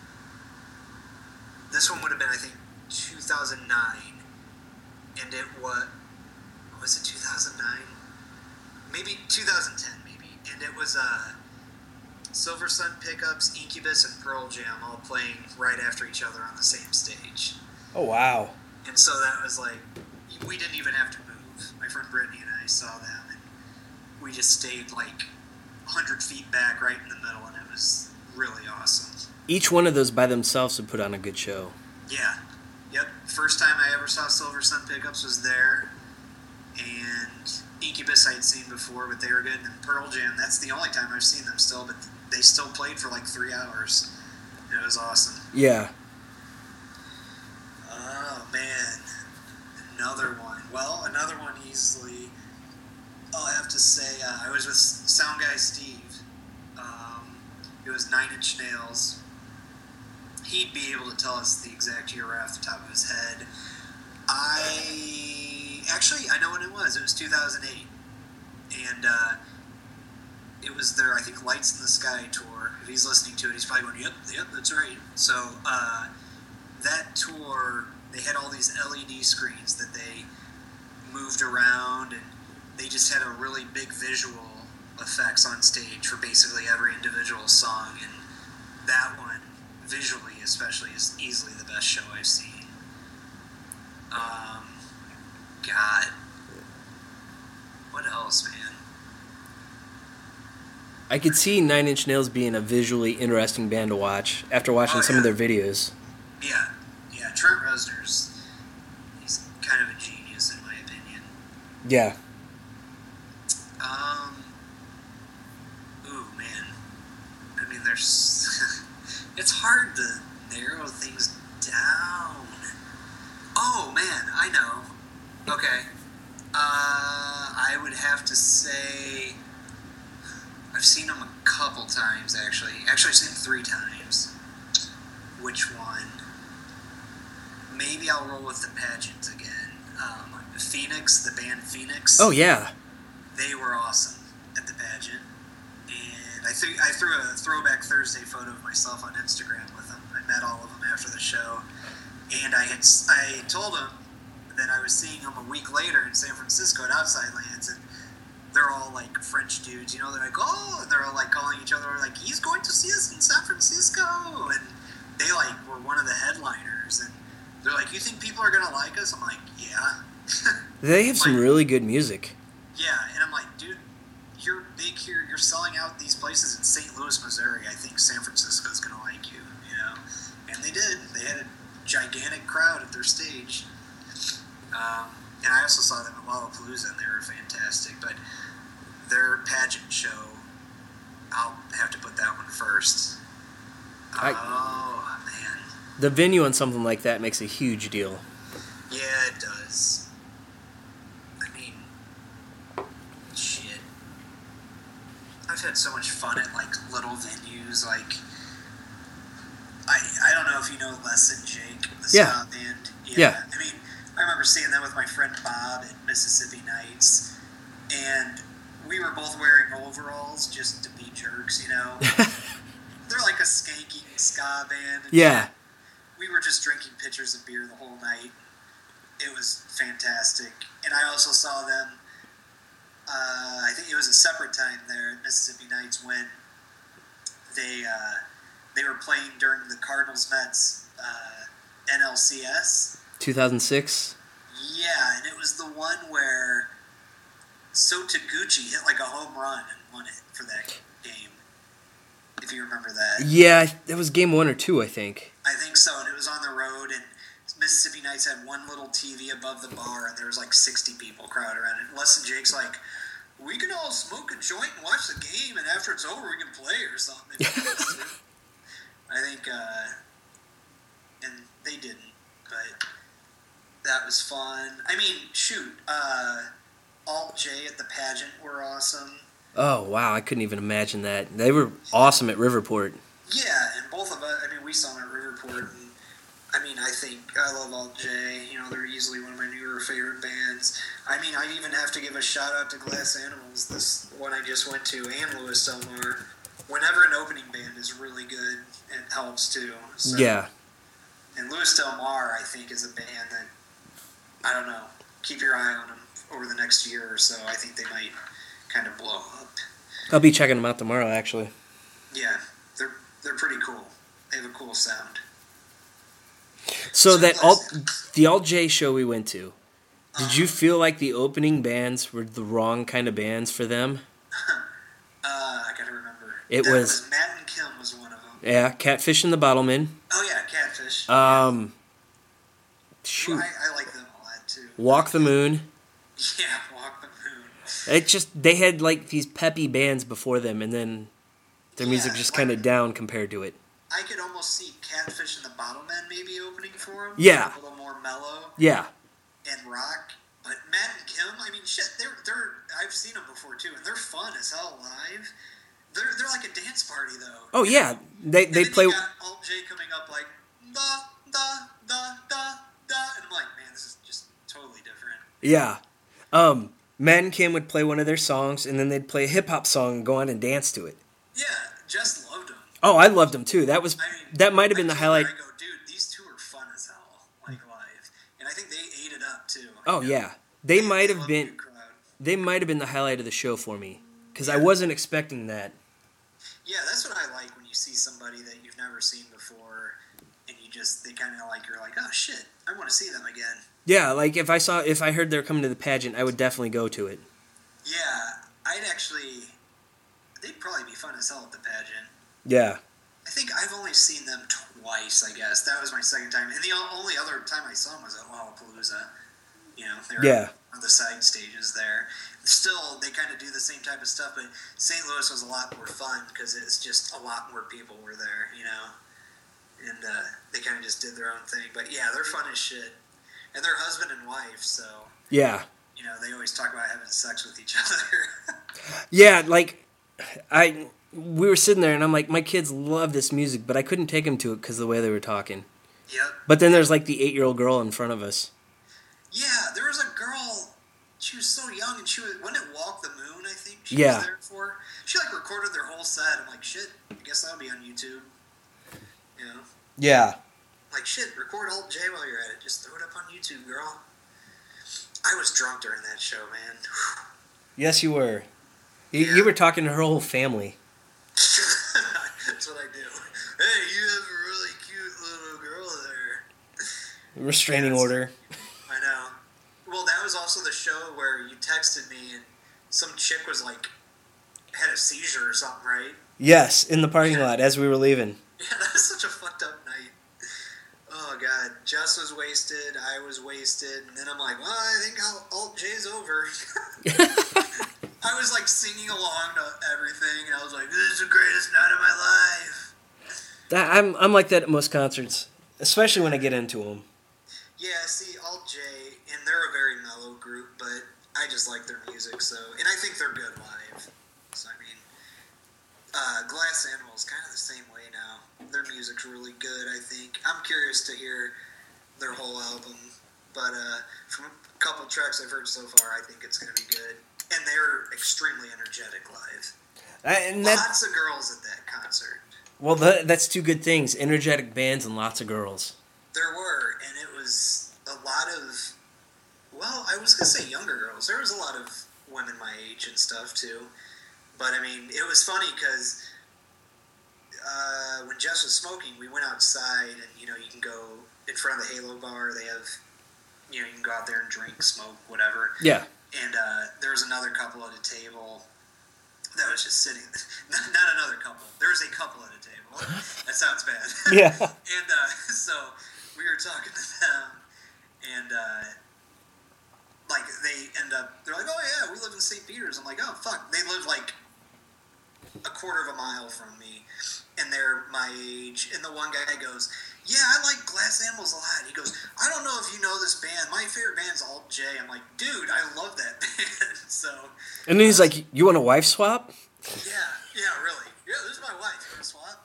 This one would have been, I think, two thousand nine. And it was... Was it two thousand nine? Maybe two thousand ten, maybe. And it was uh, Silver Sun Pickups, Incubus, and Pearl Jam all playing right after each other on the same stage. Oh, wow. And so that was like... We didn't even have to move. My friend Brittany and I saw them, and we just stayed like one hundred feet back right in the middle, and it was really awesome. Each one of those by themselves would put on a good show. Yeah. Yep. First time I ever saw Silver Sun Pickups was there. And Incubus I'd seen before, but they were good. And Pearl Jam, that's the only time I've seen them still, but they still played for like three hours. It was awesome. Yeah. Oh, man. Another one. Well, another one easily, I'll have to say, uh, I was with Sound Guy Steve. Um, it was Nine Inch Nails. He'd be able to tell us the exact year off the top of his head. I actually I know when it was. It was two thousand eight, and uh, it was their I think Lights in the Sky tour. If he's listening to it, he's probably going, "Yep, yep, that's right." So uh, that tour, they had all these L E D screens that they moved around, and they just had a really big visual effects on stage for basically every individual song, and that one, visually especially, is easily the best show I've seen. Um, God. What else, man? I could see Nine Inch Nails being a visually interesting band to watch after watching Oh, some of yeah. their videos. Yeah, yeah. Trent Reznor's, he's kind of a genius in my opinion. Yeah. Um. Ooh, man. I mean, there's. It's hard to narrow things down. Oh, man, I know. Okay. Uh, I would have to say. I've seen them a couple times, actually. Actually, I've seen them three times. Which one? Maybe I'll roll with the Pageant again. Um, Phoenix, the band Phoenix. Oh, yeah. They were awesome at the Pageant. And I, th- I threw a Throwback Thursday photo of myself on Instagram with them. I met all of them after the show. And I had s- I told them that I was seeing them a week later in San Francisco at Outside Lands. And they're all like French dudes, you know, they're like, oh, and they're all like calling each other like, he's going to see us in San Francisco. And they like were one of the headliners. And they're like, you think people are going to like us? I'm like, yeah. They have some Like, really good music. yeah, and I'm like, dude, you're big here. You're selling out these places in Saint Louis, Missouri. I think San Francisco's going to like you, you know? And they did. They had a gigantic crowd at their stage. Um, and I also saw them at Lollapalooza, and they were fantastic. But their Pageant show, I'll have to put that one first. I- oh, man. The venue on something like that makes a huge deal. Yeah, it does. I mean, shit. I've had so much fun at like little venues. Like, I I don't know if you know Les and Jake, the Yeah. ska band. Yeah. I mean, I remember seeing them with my friend Bob at Mississippi Nights, and we were both wearing overalls just to be jerks, you know. They're like a skanky ska band. and Yeah. we were just drinking pitchers of beer the whole night. It was fantastic. And I also saw them, uh, I think it was a separate time there at Mississippi Nights when they uh, they were playing during the Cardinals-Mets uh, N L C S. two thousand six? Yeah, and it was the one where Sota Gucci hit like a home run and won it for that game, if you remember that. Yeah, that was game one or two, I think. I think so, and it was on the road, and Mississippi Nights had one little T V above the bar, and there was like sixty people crowded around it. Les and Jake's like, we can all smoke a joint and watch the game, and after it's over, we can play or something. I think, uh, and they didn't, but that was fun. I mean, shoot, uh, Alt J at the Pageant were awesome. Oh, wow, I couldn't even imagine that. They were awesome at Riverport. Yeah, and both of us, I mean, we saw them at Riverport, and I mean, I think I love Alt J. You know, they're easily one of my newer favorite bands. I mean, I even have to give a shout out to Glass Animals, this one I just went to, and Louis Del Mar. Whenever an opening band is really good, it helps too. So, Yeah. And Louis Del Mar, I think, is a band that, I don't know, keep your eye on them over the next year or so. I think they might kind of blow up. I'll be checking them out tomorrow, actually. Yeah, they're they're pretty cool. They have a cool sound. So So that let's- alt, the Alt J show we went to, did you feel like the opening bands were the wrong kind of bands for them? Uh, I gotta remember. It That was- Matt and Kim was one of them. Yeah, Catfish and the Bottlemen. Oh yeah, Catfish. Um, Well, shoot, I, I like them a lot too. Walk the Moon. Yeah, Walk the Moon. It just they had like these peppy bands before them, and then their music Yeah, just like- kind of down compared to it. I could almost see Catfish and the Bottlemen maybe opening for them. Yeah. A little more mellow Yeah, and rock. But Matt and Kim, I mean, shit, they're they're. I've seen them before too, and they're fun as hell live. They're they're like a dance party though. oh yeah, they And they then play. You got Alt J coming up like da da da da da, and I'm like, man, this is just totally different. Yeah, um, Matt and Kim would play one of their songs, and then they'd play a hip hop song and go on and dance to it. Yeah, Jess loved them. Oh, I loved them too. That was I mean, that might have been I the told her, highlight. I go, dude, these two are fun as hell, like live, and I think they ate it up too. Oh You know? yeah, they might have love a been. good crowd. They might have been the highlight of the show for me because I Yeah. wasn't expecting that. Yeah, that's what I like when you see somebody that you've never seen before, and you just they kind of like you're like, oh shit, I want to see them again. Yeah, like if I saw if I heard they're coming to the pageant, I would definitely go to it. Yeah, I'd actually. They'd probably be fun as hell at the pageant. Yeah. I think I've only seen them twice, I guess. That was my second time. And the o- only other time I saw them was at Lollapalooza. You know, they were Yeah. on the side stages there. Still, they kind of do the same type of stuff, but Saint Louis was a lot more fun because it's just a lot more people were there, you know? And uh, they kind of just did their own thing. But yeah, they're fun as shit. And they're husband and wife, so, Yeah. you know, they always talk about having sex with each other. Yeah, like, I we were sitting there, and I'm like, my kids love this music, but I couldn't take them to it because of the way they were talking. Yep. But then there's, like, the eight-year-old girl in front of us. Yeah, there was a girl, she was so young, and she was, wasn't it Walk the Moon, I think she Yeah. was there for? She, like, recorded their whole set. I'm like, shit, I guess that'll be on YouTube. You know? Yeah. Like, shit, record Alt J while you're at it. Just throw it up on YouTube, girl. I was drunk during that show, man. Yes, you were. You, Yeah. you were talking to her whole family. That's what I do. Hey, you have a really cute little girl there. Restraining Yes. order. I know. Well, that was also the show where you texted me and some chick was like, had a seizure or something, right? Yes, in the parking lot as we were leaving. Yeah, that was such a fucked up night. Oh, God. Jess was wasted. I was wasted. And then I'm like, well, I think I'll, Alt J's over. I was, like, singing along to everything. And I was like, this is the greatest night of my life. That, I'm I'm like that at most concerts, especially when I get into them. Yeah, see, Alt J, and they're a very mellow group, but I just like their music, so... And I think they're good live. So, I mean... Uh, Glass Animals, kind of the same way now. Their music's really good, I think. I'm curious to hear their whole album, but uh, from a couple tracks I've heard so far, I think it's going to be good. And they're extremely energetic live. I, and that, Lots of girls at that concert. well, that, that's two good things: energetic bands and lots of girls. There were, and it was a lot of, well, I was going to say younger girls. There was a lot of women my age and stuff, too. But, I mean, it was funny because uh, when Jess was smoking, we went outside and, you know, you can go in front of the Halo bar. They have, you know, you can go out there and drink, smoke, whatever. Yeah. And uh, there was another couple at a table that was just sitting. Not another couple. There was a couple at a table. That sounds bad. Yeah. And uh, so we were talking to them, and uh, like they end up, they're like, "Oh yeah, we live in Saint Peter's." I'm like, "Oh fuck," they live like a quarter of a mile from me, and they're my age. And the one guy goes, "Yeah, I like Glass Animals a lot." He goes, "I don't know if you know this band. My favorite band's Alt J." I'm like, "Dude, I love that band." So And then he's like, "You want a wife swap?" yeah, yeah, really. Yeah, this is my wife. You want to swap?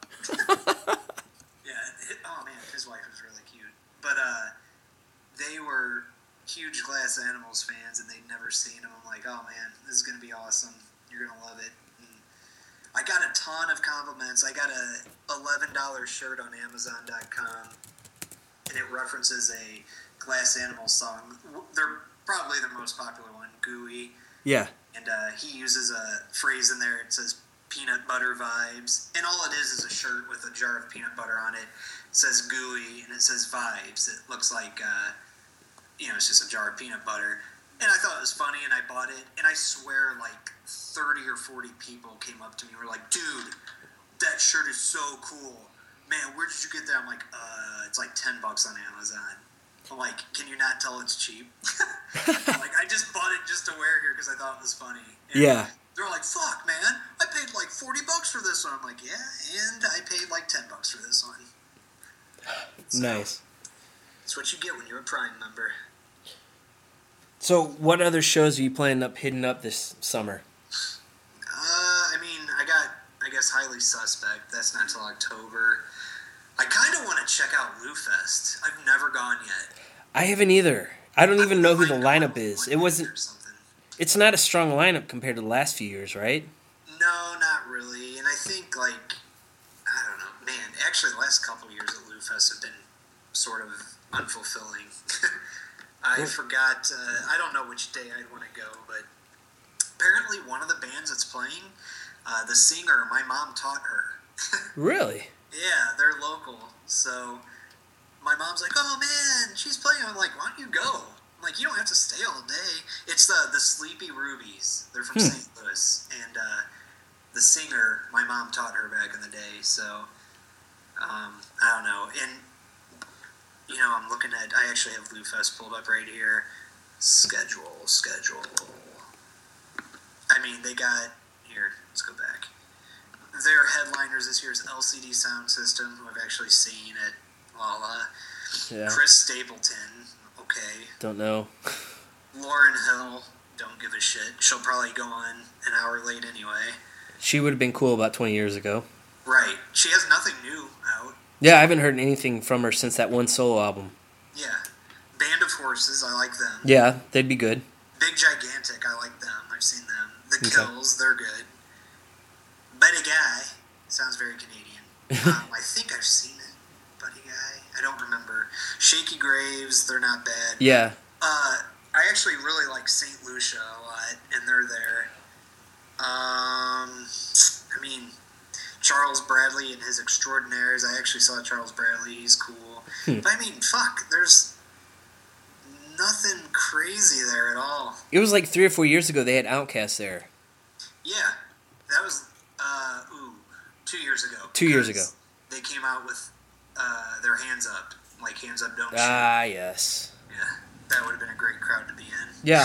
Yeah. It, oh man, his wife was really cute. But uh, they were huge Glass Animals fans, and they'd never seen them. I'm like, oh man, this is gonna be awesome. You're gonna love it. And I got a ton of compliments. I got a eleven dollar shirt on Amazon dot com, and it references a Glass Animals song. They're probably their most popular one, "Gooey." Yeah. And uh, he uses a phrase in there. It says peanut butter vibes. And all it is is a shirt with a jar of peanut butter on it. It says gooey and it says vibes. It looks like, uh, you know, it's just a jar of peanut butter. And I thought it was funny and I bought it. And I swear like thirty or forty people came up to me and were like, dude, that shirt is so cool. Man, where did you get that? I'm like, uh, it's like ten bucks on Amazon. I'm like, can you not tell it's cheap? Like, I just bought it just to wear here because I thought it was funny. And Yeah. they're like, fuck, man, I paid like forty bucks for this one. I'm like, yeah, and I paid like ten bucks for this one. So, Nice. That's what you get when you're a Prime member. So, what other shows are you planning up hitting up this summer? Uh, I mean, I got, I guess, Highly Suspect. That's not till October. I kind of want to check out Lou Fest. I've never gone yet. I haven't either. I don't even know who the I lineup is. It or wasn't. something. It's not a strong lineup compared to the last few years, right? No, not really. And I think, like, I don't know, man, actually the last couple of years at Lou Fest have been sort of unfulfilling. I Yeah. forgot, uh, I don't know which day I'd want to go, but apparently one of the bands that's playing, uh, the singer, my mom taught her. Really? Yeah, they're local. So my mom's like, oh man, she's playing. I'm like, why don't you go? I'm like, you don't have to stay all day. It's the the Sleepy Rubies. They're from Hmm. Saint Louis. And uh, the singer, my mom taught her back in the day. So um, I don't know. And, you know, I'm looking at, I actually have Lou Fest pulled up right here. schedule, schedule. I mean, they got, here, let's go back. Their headliners this year is L C D Sound System, who I've actually seen at Lala. Yeah. Chris Stapleton, okay. Don't know. Lauryn Hill, don't give a shit. She'll probably go on an hour late anyway. She would have been cool about twenty years ago. Right. She has nothing new out. Yeah, I haven't heard anything from her since that one solo album. Yeah. Band of Horses, I like them. Yeah, they'd be good. Big Gigantic, I like them. I've seen them. The Okay. Kills, they're good. Buddy Guy, sounds very Canadian. um, I think I've seen it. Buddy Guy, I don't remember. Shaky Graves, they're not bad. Yeah. Uh, I actually really like Saint Lucia a lot, and they're there. Um, I mean, Charles Bradley and his Extraordinaires. I actually saw Charles Bradley. He's cool. Hmm. But I mean, fuck, there's nothing crazy there at all. It was like three or four years ago they had Outkast there. Yeah, that was, uh, ooh, two years ago. Two years Because ago. They came out with uh, their hands up. Like, hands up, don't shoot. Ah, yes. Yeah, that would have been a great crowd to be in. Yeah.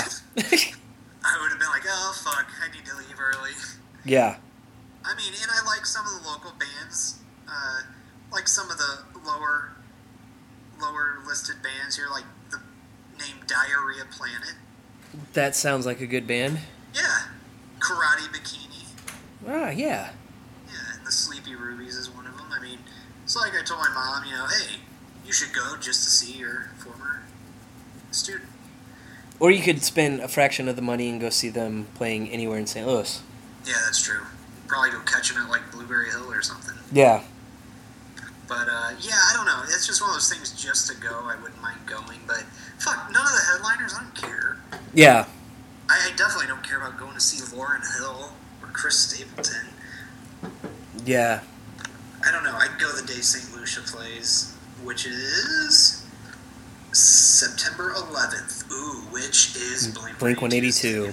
I would have been like, oh, fuck, I need to leave early. Yeah. I mean, and I like some of the local bands, uh, like some of the lower, lower listed bands here, like the name Diarrhea Planet. That sounds like a good band. Yeah, Karate Bikini. Ah, yeah. Yeah, and the Sleepy Rubies is one of them. I mean, it's like I told my mom, you know, hey, you should go just to see your former student. Or you could spend a fraction of the money and go see them playing anywhere in Saint Louis. Yeah, that's true. Probably go catch them at like Blueberry Hill or something. Yeah. But, uh, yeah, I don't know. It's just one of those things just to go. I wouldn't mind going. But, fuck, none of the headliners, I don't care. Yeah. I, I definitely don't care about going to see Lauryn Hill or Chris Stapleton. Yeah. I don't know. I'd go the day Saint Lucia plays, which is September eleventh. Ooh, which is Blink Blink one eighty-two.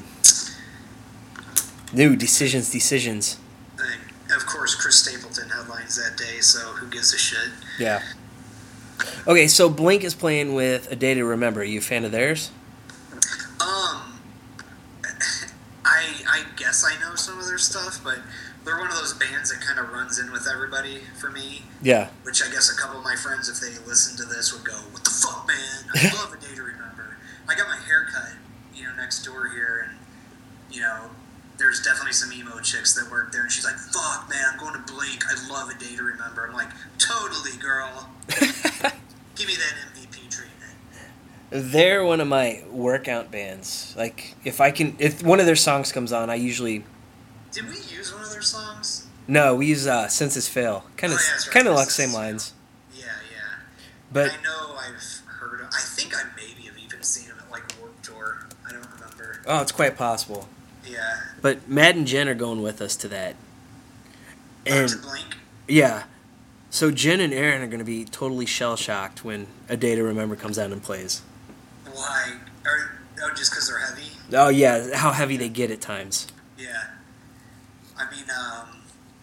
New Decisions, Decisions. And, of course, Chris Stapleton headlines that day, so who gives a shit? Yeah. Okay, so Blink is playing with A Day to Remember. Are you a fan of theirs? Um, I I guess I know some of their stuff, but they're one of those bands that kind of runs in with everybody for me. Yeah. Which I guess a couple of my friends, if they listen to this, would go, "What the fuck, man? I love A Day to Remember." I got my hair cut, you know, next door here, and you know, there's definitely some emo chicks that work there, and she's like, "Fuck, man, I'm going to Blink. I love A Day to Remember." I'm like, "Totally, girl. Give me that M V P treatment." They're one of my workout bands. Like, if I can, if one of their songs comes on, I usually. Did we use one of their songs? No, we use uh, Senses Fail. Kind of, Oh, yeah, that's right. kind of like Senses same Fail. lines. Yeah, yeah. But I know I've heard of, I think I maybe have even seen them at like Warped Tour. I don't remember. oh, it's quite possible. Yeah. But Matt and Jen are going with us to that. Back And to Blink. yeah, so Jen and Aaron are going to be totally shell shocked when A Day to Remember comes out and plays. Why? Or, oh, just because they're heavy? Oh yeah, how heavy they get at times. Yeah. I mean, um,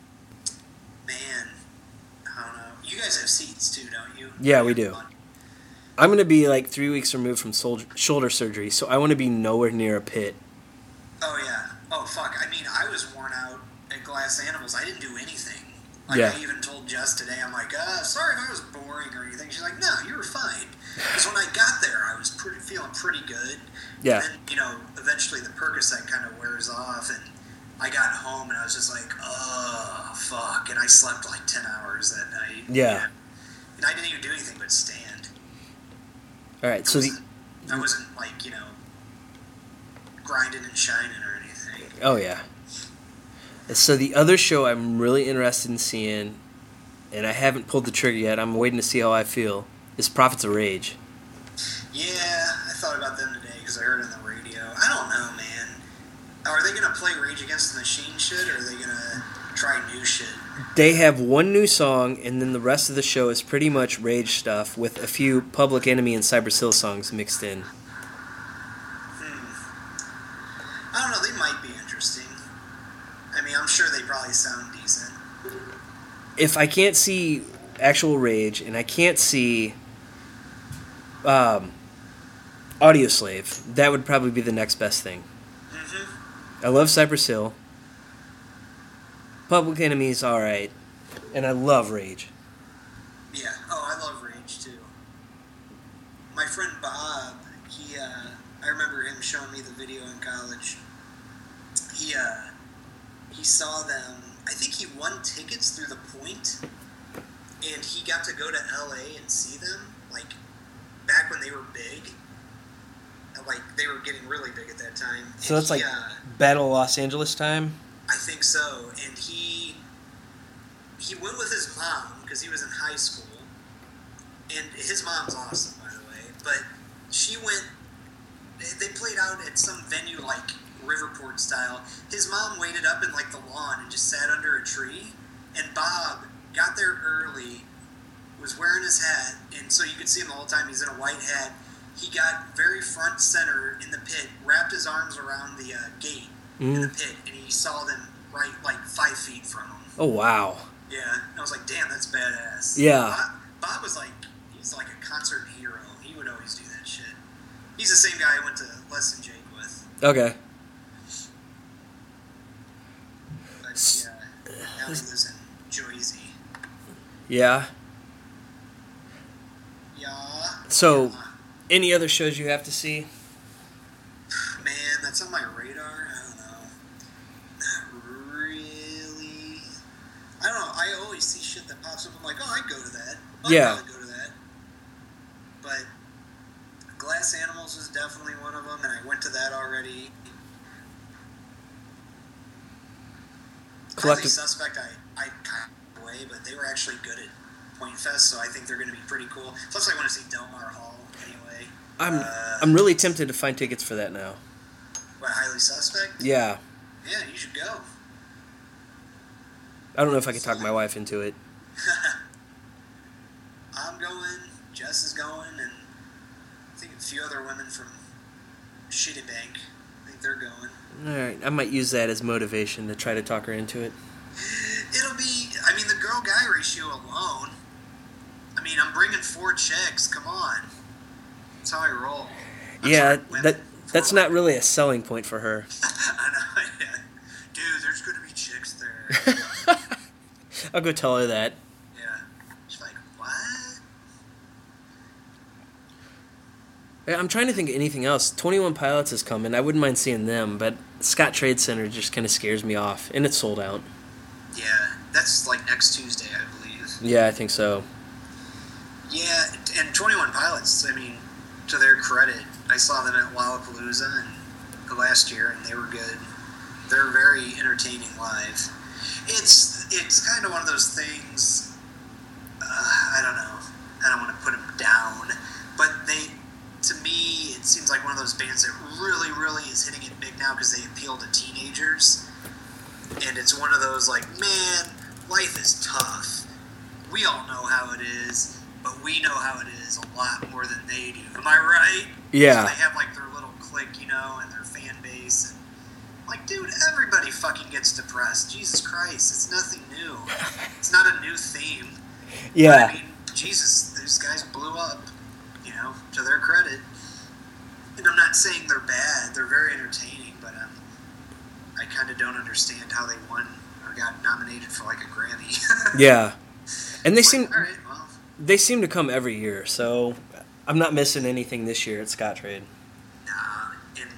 man, I don't know. You guys have seats too, don't you? Yeah, we do. I'm going to be like three weeks removed from sol- shoulder surgery, so I want to be nowhere near a pit. Oh, yeah. Oh, fuck. I mean, I was worn out at Glass Animals. I didn't do anything. Like, Yeah. I even told Jess today, I'm like, uh, sorry if I was boring or anything. She's like, no, you were fine. Because when I got there, I was pretty, feeling pretty good. Yeah. And then, you know, eventually the Percocet kind of wears off, and I got home, and I was just like, oh, fuck. And I slept like ten hours that night. Yeah. And I didn't even do anything but stand. All right, so I the wasn't, I wasn't like, you know, grinding and shining or anything. oh yeah. So the other show I'm really interested in seeing, and I haven't pulled the trigger yet. I'm waiting to see how I feel. Is Prophets of Rage. Yeah, I thought about them today because I heard it on the radio. I don't know, man. Are they going to play Rage Against the Machine shit, or are they going to try new shit? They have one new song, and then the rest of the show is pretty much Rage stuff with a few Public Enemy and Cypress Hill songs mixed in. Hmm. I don't know. They might be interesting. I mean, I'm sure they probably sound decent. If I can't see actual Rage, and I can't see um, Audioslave. That would probably be the next best thing. Mm-hmm. I love Cypress Hill. Public Enemy's alright. And I love Rage. Yeah. Oh, I love Rage too. My friend Bob, he, uh, I remember him showing me the video in college. He, uh, he saw them. I think he won tickets through the Point, and he got to go to L A and see them. Like back when they were big. Like they were getting really big at that time. So And that's he, like uh, Battle of Los Angeles time? I think so. And he he went with his mom because he was in high school. And his mom's awesome, by the way. But she went. They they played out at some venue like Riverport style. His mom waited up in like the lawn and just sat under a tree. And Bob got there early, was wearing his hat, and so you could see him the whole time. He's in a white hat. He got very front center in the pit, wrapped his arms around the uh, gate in the pit, and he saw them right like five feet from him. Oh, wow. Yeah, and I was like, damn, that's badass. Yeah. Bob, Bob was like, he's like a concert hero. He would always do that shit. He's the same guy I went to Les and Jake with. Okay. But yeah, now he lives in Jersey. Yeah. Yeah. So, Yeah. any other shows you have to see? Man, that's on my radar. I don't know. Not really. I don't know. I always see shit that pops up. I'm like, oh, I'd go to that. I'd Yeah. probably go to that. But Glass Animals was definitely one of them, and I went to that already. Highly Collective. Suspect, I, I kind of away, but they were actually good at Point Fest, so I think they're going to be pretty cool. Plus, I want to see Delmar Hall anyway. I'm Uh, I'm really tempted to find tickets for that now. What, Highly Suspect? Yeah. Yeah, you should go. I don't know if I can talk my wife into it. I'm going, Jess is going, and I think a few other women from Shitty Bank. I think they're going. Alright, I might use that as motivation to try to talk her into it. It'll be, I mean, the girl-guy ratio alone. I mean, I'm bringing four chicks. Come on. That's how I roll. I'm Yeah, sorry, women. that Four that's not really a selling point for her. I know, yeah. Dude, there's going to be chicks there. I'll go tell her that. Yeah. She's like, what? Yeah, I'm trying to think of anything else. twenty-one Pilots is coming. I wouldn't mind seeing them, but Scott Trade Center just kind of scares me off, and it's sold out. Yeah, that's like next Tuesday, I believe. Yeah, I think so. Yeah, and twenty-one Pilots, I mean, to their credit, I saw them at Lollapalooza and last year, and they were good. They're very entertaining live. It's it's kind of one of those things, uh, I don't know, I don't want to put them down, but they, to me, it seems like one of those bands that really, really is hitting it big now because they appeal to teenagers. And it's one of those like, man, life is tough. We all know how it is, but we know how it is a lot more than they do. Am I right? Yeah. So they have like their little clique, you know, and their fan base. And like, dude, everybody fucking gets depressed. Jesus Christ, it's nothing new. It's not a new theme. Yeah. But, I mean, Jesus, these guys blew up, you know, to their credit. And I'm not saying they're bad. They're very entertaining, but um, I kind of don't understand how they won or got nominated for like a Grammy. Yeah. And they Like, seem all right, well, they seem to come every year, so I'm not missing anything this year at Scott Trade. nah. And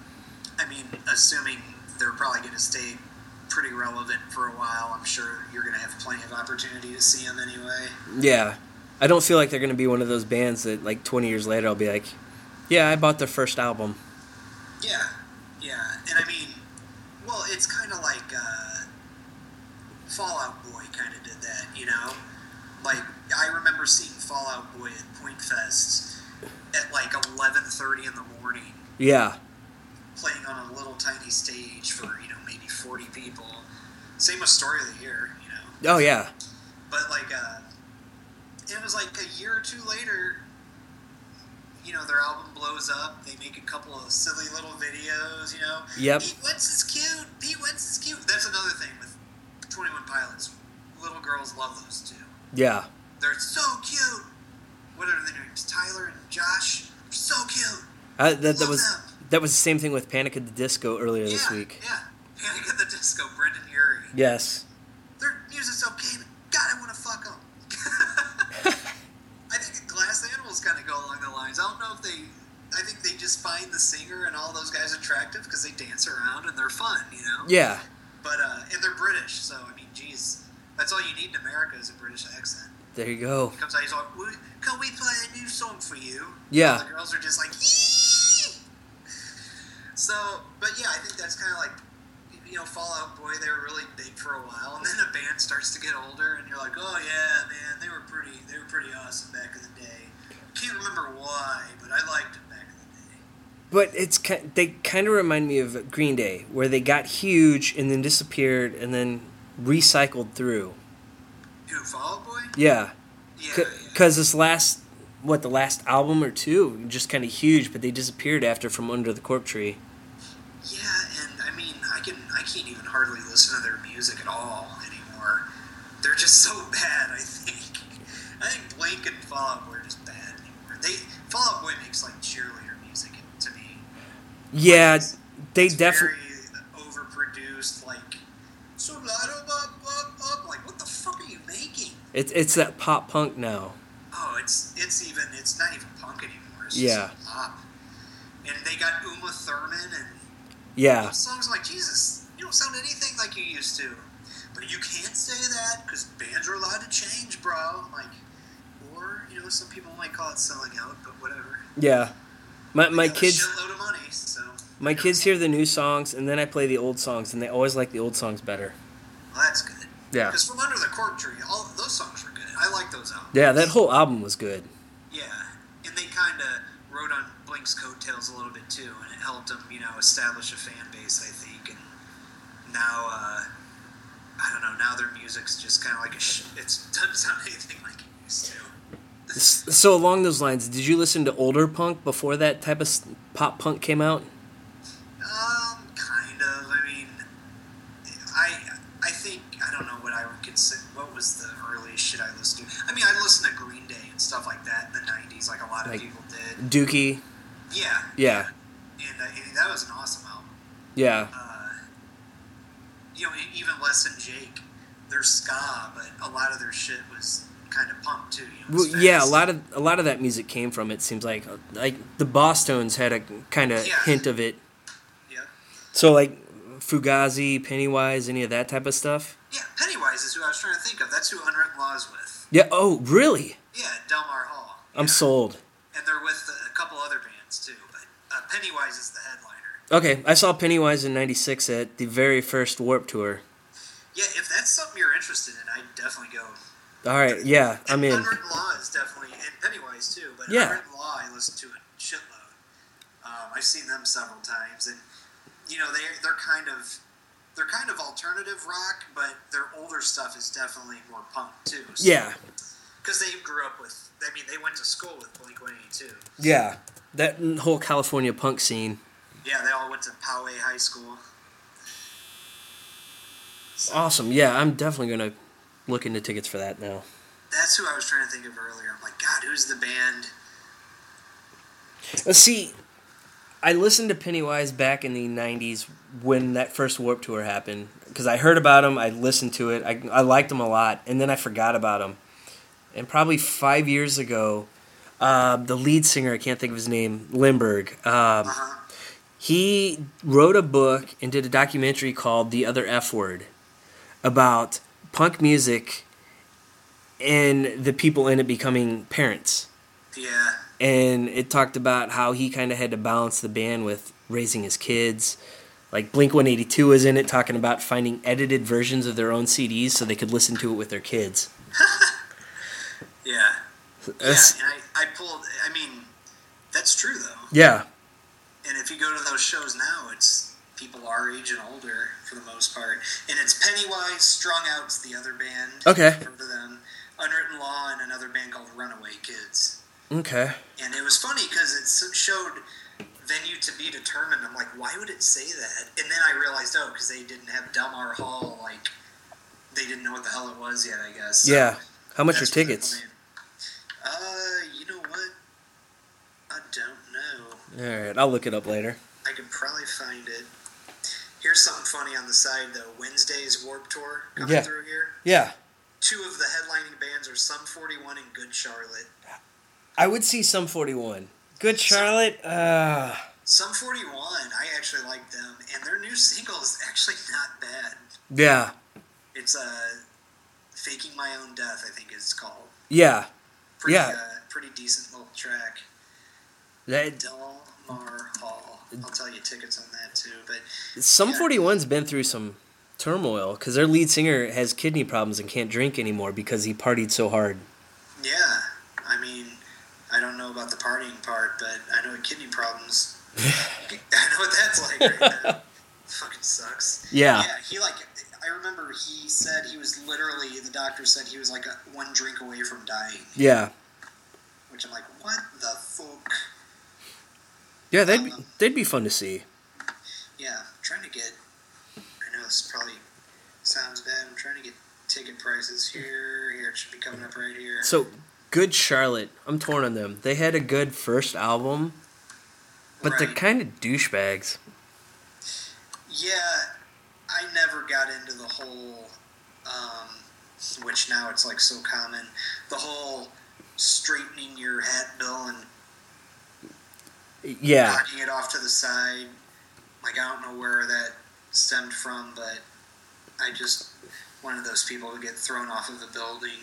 I mean, assuming they're probably going to stay pretty relevant for a while, I'm sure you're going to have plenty of opportunity to see them anyway. Yeah. I don't feel like they're going to be one of those bands that like twenty years later I'll be like, yeah, I bought their first album. Yeah, yeah. And I mean, well, it's kind of like uh, Fall Out Boy kind of did that, you know? Like, I remember seeing Fall Out Boy at Point Fest at like eleven thirty in the morning, Yeah. playing on a little tiny stage for, you know, maybe forty people. Same with Story of the Year, you know? Oh, yeah. But, like, uh, it was like a year or two later, you know, their album blows up. They make a couple of silly little videos, you know? Yep. Pete Wentz is cute. Pete Wentz is cute. That's another thing with twenty-one Pilots. Little girls love those two. Yeah. They're so cute. What are their names? Tyler and Josh. They're so cute. I, that, that Love was them. that was the same thing with Panic at the Disco earlier Yeah, this week. yeah. Panic at the Disco, Brendan Urie. Yes. Their music's okay, but God, I want to fuck them. I think Glass Animals kind of go along the lines. I don't know if they. I think they just find the singer and all those guys attractive because they dance around and they're fun, you know. Yeah. But uh, and they're British, so I mean, geez, that's all you need in America is a British accent. There you go. He comes out, he's like, "Well, "Can we play a new song for you?" Yeah. And the girls are just like, "Yee!" So, but yeah, I think that's kind of like, you know, Fall Out Boy. They were really big for a while, and then the band starts to get older, and you're like, "Oh yeah, man, they were pretty, they were pretty awesome back in the day." Can't remember why, but I liked them back in the day. But it's ki- they kind of remind me of Green Day, where they got huge and then disappeared and then recycled through. Who, Fall Out Boy? Yeah. Yeah, yeah. Because this last, what, the last album or two, just kind of huge, but they disappeared after From Under the Cork Tree. Yeah, and I mean, I can I can't even hardly listen to their music at all anymore. They're just so bad. I think. I think Blink and Fall Out Boy are just bad anymore. They Fall Out Boy makes like cheerleader music to me. Yeah, Like, it's- they it's definitely. very overproduced. Like so loud, up, up, up. Like what the fuck are you making? It's it's that pop punk now. Oh, it's it's even it's not even punk anymore. It's Yeah. just pop. And they got Uma Thurman and. Yeah. Songs like, Jesus, you don't sound anything like you used to. But you can't say that because bands are allowed to change, bro. I'm like, or, you know, some people might call it selling out, but whatever. Yeah. My They my got kids a shitload of money, so. my you know, kids hear the new songs and then I play the old songs and they always like the old songs better. Well, that's good. Yeah. Because From Under the Cork Tree, all those songs were good. I like those albums. Yeah, that whole album was good. Yeah, and they kind of rode on Blink's coattails a little bit too, and it helped them, you know, establish a fan base, I think. And now, uh, I don't know. Now their music's just kind of like a. Sh- it doesn't sound anything like it used to. S- So along those lines, did you listen to older punk before that type of s- pop punk came out? Um, kind of. I mean, I I think I don't know what I would consider. What was the earliest shit I listened to? I mean, I listened to Green Day and stuff like that in the nineties, like a lot of Like- people did. Dookie. Yeah. Yeah. And, uh, and that was an awesome album. Yeah. Uh, you know, e- even Less Than Jake, they're ska, but a lot of their shit was kind of punk too. You know, Well, it's yeah, a fast. lot of a lot of that music came from it. Seems like like the Bosstones had a kind of Yeah. hint of it. Yeah, So like Fugazi, Pennywise, any of that type of stuff. yeah. Pennywise is who I was trying to think of. That's who Unwritten Law is with. Yeah. Oh, really? Yeah, Delmar Hall. I'm Yeah. sold. And they're with a couple other bands too, but uh, Pennywise is the headliner. Okay, I saw Pennywise in ninety-six at the very first Warp Tour. Yeah, if that's something you're interested in, I'd definitely go. All right, yeah, I'm in. Unwritten Law is definitely, and Pennywise too, but Yeah. Unwritten Law I listen to a shitload. Um, I've seen them several times, and you know they they're kind of they're kind of alternative rock, but their older stuff is definitely more punk too. So, Yeah, because they grew up with. I mean, they went to school with Blink one eighty-two. yeah, that whole California punk scene. Yeah, they all went to Poway High School. So, Awesome. Yeah, I'm definitely gonna look into tickets for that now. that's who I was trying to think of earlier. I'm like, God, who's the band? Let's see. I listened to Pennywise back in the nineties when that first Warp Tour happened because I heard about him. I listened to it. I I liked him a lot, and then I forgot about him. And probably five years ago, uh, the lead singer, I can't think of his name, Lindbergh, um, Uh-huh. he wrote a book and did a documentary called The Other F Word about punk music and the people in it becoming parents. Yeah. And it talked about how he kind of had to balance the band with raising his kids. Like Blink one eighty-two was in it, talking about finding edited versions of their own C Ds so they could listen to it with their kids. Yeah. That's- Yeah, and I, I pulled, I mean, that's true though. yeah. And if you go to those shows now, it's people our age and older for the most part. And it's Pennywise, Strung Out's the other band. Okay. For them. Unwritten Law and another band called Runaway Kids. Okay. And it was funny because it s- showed venue to be determined. I'm like, why would it say that? And then I realized, oh, because they didn't have Delmar Hall, like, they didn't know what the hell it was yet, I guess. So Yeah. How much are that's what they're tickets? playing. Uh, you know what? I don't know. know. All right, I'll look it up later. I could probably find it. Here's something funny on the side, though. Wednesday's Warped Tour coming Yeah. through here. Yeah, Two of the headlining bands are Sum forty-one and Good Charlotte. I would see Sum forty-one. Good Charlotte. Uh, Sum forty-one, I actually like them, and their new single is actually not bad. yeah, It's uh, Faking My Own Death, I think it's called. yeah. Pretty, Yeah. Uh, pretty decent little track. That Del Mar Hall. I'll tell you tickets on that too. But Sum yeah. forty-one's been through some turmoil because their lead singer has kidney problems and can't drink anymore because he partied so hard. Yeah, I mean, I don't know about the partying part, but I know kidney problems. I know what that's like right now. Fucking sucks. Yeah. Yeah, he like. I remember he said he was literally. The doctor said he was like a, one drink away from dying. Yeah. Which I'm like, what the fuck? Yeah, they'd be, they'd be fun to see. Yeah, I'm trying to get. I know this probably sounds bad. I'm trying to get ticket prices here. Here, it should be coming up right here. So, Good Charlotte, I'm torn on them. They had a good first album, but they're Right. kind of douchebags. Yeah, I never got into the whole, um, which now it's like so common, the whole straightening your hat bill and Yeah. knocking it off to the side. Like, I don't know where that stemmed from, but I just one of those people who get thrown off of a building.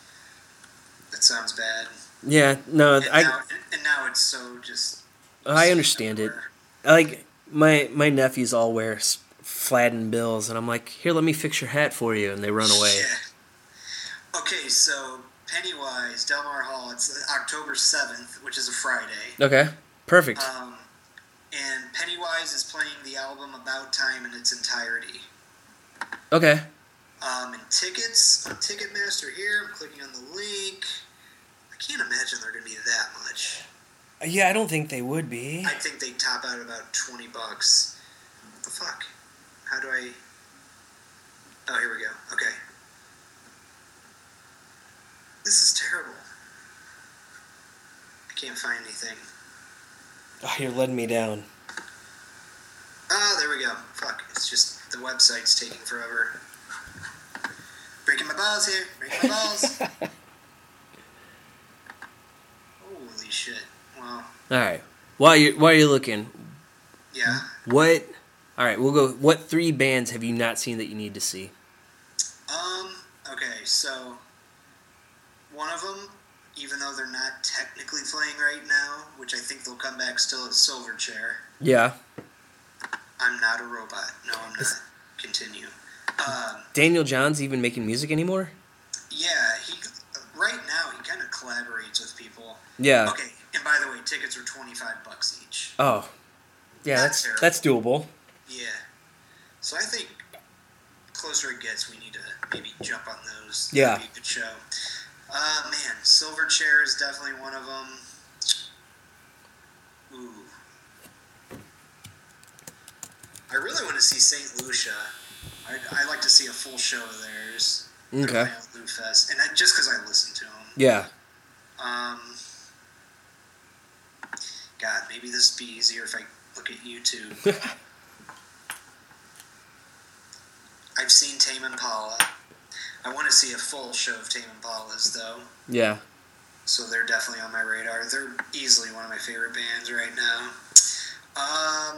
That sounds bad. Yeah, no, And, I now, and now it's so just. I understand it. everywhere. Like, my my nephews all wear s- flattened bills, and I'm like, here, let me fix your hat for you, and they run away. Yeah. Okay, so Pennywise, Del Mar Hall, it's October seventh, which is a Friday. Okay, perfect. Um, and Pennywise is playing the album About Time in its entirety. Okay. Um, and tickets on Ticketmaster here, I'm clicking on the link. I can't imagine they're going to be that much. Yeah, I don't think they would be. I think they top out about twenty bucks. What the fuck? How do I... Oh, here we go. Okay. This is terrible. I can't find anything. Oh, you're letting me down. Ah, there we go. Fuck. It's just the website's taking forever. Breaking my balls here. Breaking my balls. Holy shit. Wow. All right. While you while you're looking, Yeah. what? All right, we'll go. What three bands have you not seen that you need to see? Um, okay, so one of them, even though they're not technically playing right now, which I think they'll come back still, is Silverchair. Yeah. I'm not a robot. No, I'm not. Continue. Um, Daniel John's even making music anymore? yeah, he right now he kind of collaborates with people. Yeah. Okay, and by the way, tickets are twenty-five bucks each. Oh. Yeah, Not that's terrible. that's doable. Yeah. So I think closer it gets, we need to maybe jump on those. Yeah. That'd be a good show. Uh, man, Silverchair is definitely one of them. Ooh. I really want to see Saint Lucia. I'd, I'd like to see a full show of theirs. They're Okay. playing at Lou Fest. And I, just because I listen to them. Yeah. Um, God, maybe this would be easier if I look at YouTube. I've seen Tame Impala. I want to see a full show of Tame Impala's, though. Yeah. So they're definitely on my radar. They're easily one of my favorite bands right now. Um,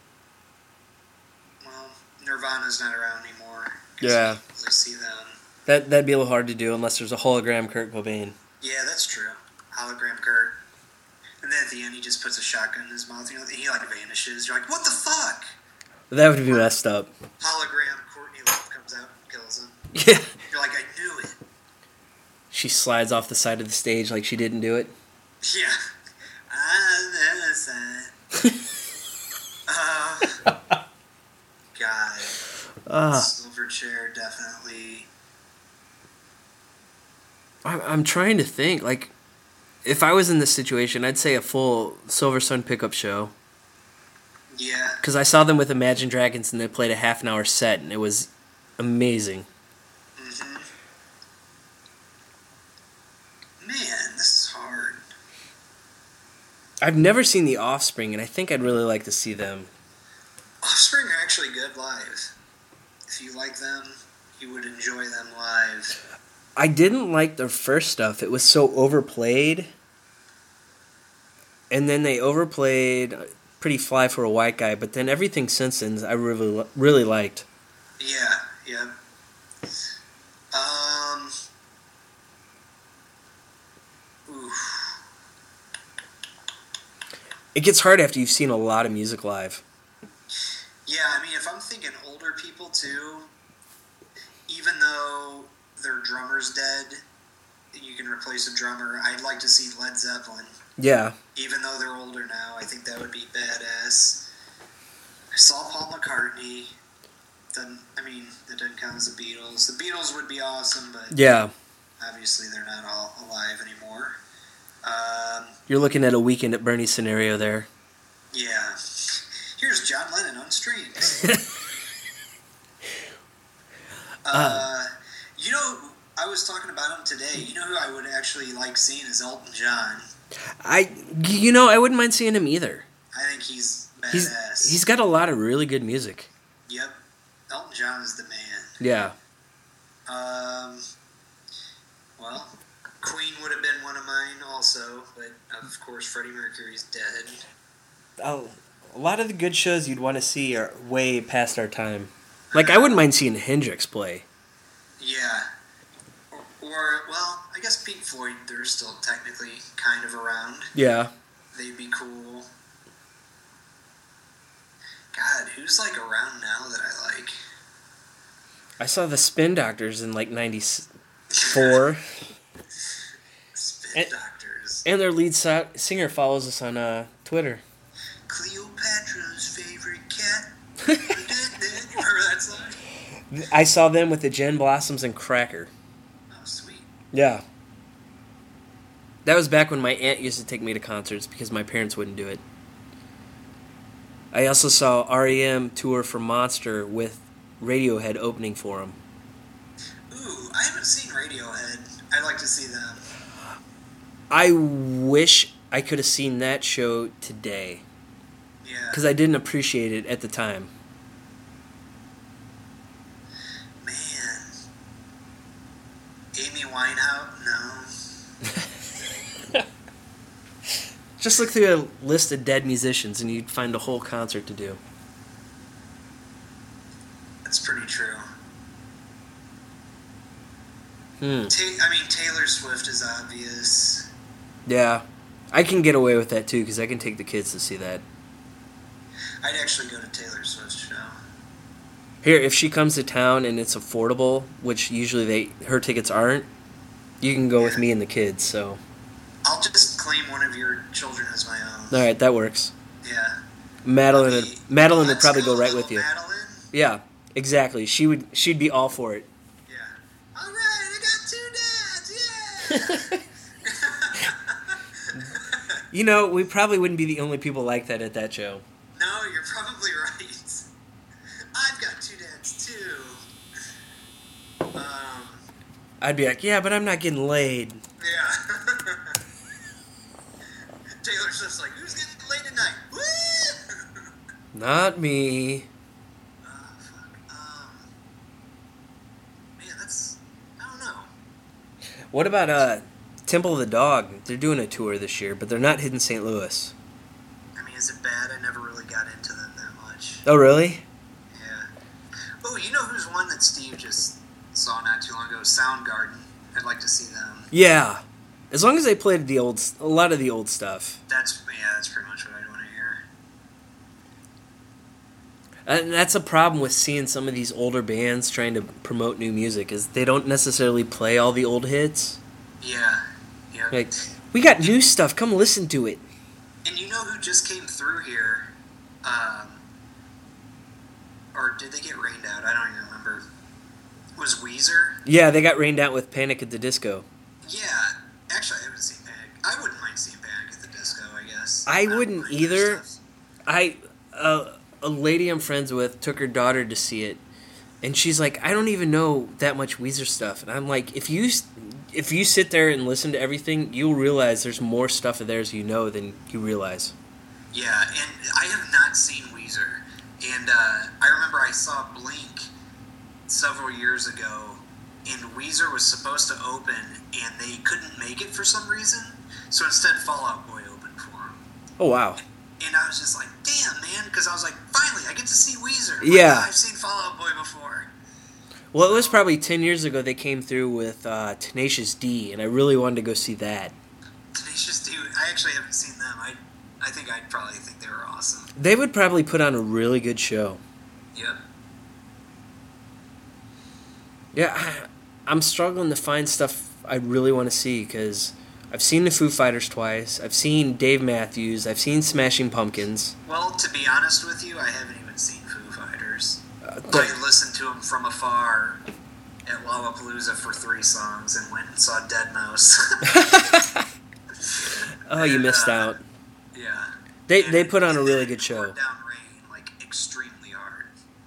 well, Nirvana's not around anymore. 'Cause Yeah. you can't really see them. That that'd be a little hard to do unless there's a hologram Kurt Cobain. Yeah, that's true. Hologram Kurt. And then at the end, he just puts a shotgun in his mouth. You know, and he like vanishes. You're like, what the fuck? That would be messed up. Hologram Courtney Love comes out and kills him. Yeah. You're like, I knew it. She slides off the side of the stage like she didn't do it. Yeah. On the side. uh, God. Ah. Silverchair, definitely. I'm I'm trying to think. Like, if I was in this situation, I'd say a full Silver Sun pickup show. Yeah. Because I saw them with Imagine Dragons and they played a half an hour set and it was amazing. hmm Man, this is hard. I've never seen The Offspring, and I think I'd really like to see them. Offspring are actually good live. If you like them, you would enjoy them live. I didn't like their first stuff. It was so overplayed. And then they overplayed Pretty Fly for a White Guy, but then everything since then I really really liked. Yeah, yeah. Um. Oof. It gets hard after you've seen a lot of music live. Yeah, I mean, if I'm thinking older people too, even though their drummer's dead, you can replace a drummer. I'd like to see Led Zeppelin. Yeah. Even though they're older now, I think that would be badass. I saw Paul McCartney. Doesn't, I mean, that doesn't count as the Beatles. The Beatles would be awesome, but Yeah. obviously they're not all alive anymore. Um, You're looking at a Weekend at Bernie's scenario there. yeah. Here's John Lennon on strings. uh, you know, I was talking about him today. You know who I would actually like seeing is Elton John. I, you know, I wouldn't mind seeing him either. I think he's badass. He's he's got a lot of really good music. Yep. Elton John is the man. Yeah. Um, well, Queen would have been one of mine also, but of course Freddie Mercury's dead. Oh, a lot of the good shows you'd want to see are way past our time. Like, I wouldn't mind seeing Hendrix play. Yeah. Or, or, well, I guess Pink Floyd, they're still technically kind of around. Yeah. They'd be cool. God, who's like around now that I like? I saw the Spin Doctors in like ninety-four. Spin And- Doctors. And their lead so- singer follows us on uh, Twitter. Cleopatra's favorite cat. You remember that song? I saw them with the Jen Blossoms and Cracker. Oh, sweet. Yeah. That was back when my aunt used to take me to concerts because my parents wouldn't do it. I also saw R E M tour for Monster with Radiohead opening for them. Ooh, I haven't seen Radiohead. I'd like to see them. I wish I could have seen that show today Yeah. because I didn't appreciate it at the time. Man. Amy Winehouse? No. Just look through a list of dead musicians and you'd find a whole concert to do. That's pretty true. Hmm. Ta- I mean, Taylor Swift is obvious. Yeah. I can get away with that too because I can take the kids to see that. I'd actually go to Taylor Swift's show. Here, if she comes to town and it's affordable, which usually they her tickets aren't, you can go with me and the kids, so. I'll just claim one of your children as my own. Alright, that works. Yeah. Madeline Let would, me- Madeline would let's probably go right little with you. Madeline. Yeah, exactly. She would she'd be all for it. Yeah. All right, I got two dads. Yeah. You know, we probably wouldn't be the only people like that at that show. No, you're probably right. I've got two dads too. Um. I'd be like, yeah, but I'm not getting laid. Yeah. Taylor's just like, who's getting laid tonight? Woo! Not me. Ah, fuck. Um. Man, that's. I don't know. What about uh, Temple of the Dog? They're doing a tour this year, but they're not hitting Saint Louis. I mean, is it bad? I never really got into them that much. Oh, really? Yeah. Oh, you know who's one that Steve just saw not too long ago? Soundgarden. I'd like to see them. Yeah. As long as they played the old, a lot of the old stuff. That's yeah. That's pretty much what I'd want to hear. And that's a problem with seeing some of these older bands trying to promote new music, is they don't necessarily play all the old hits. Yeah. Yeah. Like, we got new stuff, come listen to it. And you know who just came through here? Um, or did they get rained out? I don't even remember. Was Weezer? Yeah, they got rained out with Panic at the Disco. Yeah. Actually, I haven't seen Panic. I wouldn't mind seeing Panic at the Disco, I guess. I Um, wouldn't their either. stuff's- I uh, a lady I'm friends with took her daughter to see it, And she's like, I don't even know that much Weezer stuff. And I'm like, if you if you sit there and listen to everything, you'll realize there's more stuff of theirs you know than you realize. Yeah, and I have not seen Weezer. And uh, I remember I saw Blink several years ago, and Weezer was supposed to open, and they couldn't make it for some reason. So instead, Fall Out Boy opened for them. Oh, wow. And I was just like, damn, man, because I was like, finally, I get to see Weezer. Yeah. Like, I've seen Fall Out Boy before. Well, it was probably ten years ago they came through with uh, Tenacious D, and I really wanted to go see that. Tenacious D, I actually haven't seen them. I I think I'd probably think they were awesome. They would probably put on a really good show. Yep. Yeah, I, I'm struggling to find stuff I really want to see, because I've seen the Foo Fighters twice, I've seen Dave Matthews, I've seen Smashing Pumpkins. Well, to be honest with you, I haven't even seen Foo Fighters. Uh, I listened to them from afar at Lollapalooza for three songs and went and saw Deadmau5. Oh, you And, missed uh, out. Yeah. They And they put on a it- really it good show. poured down rain, like, extremely hard.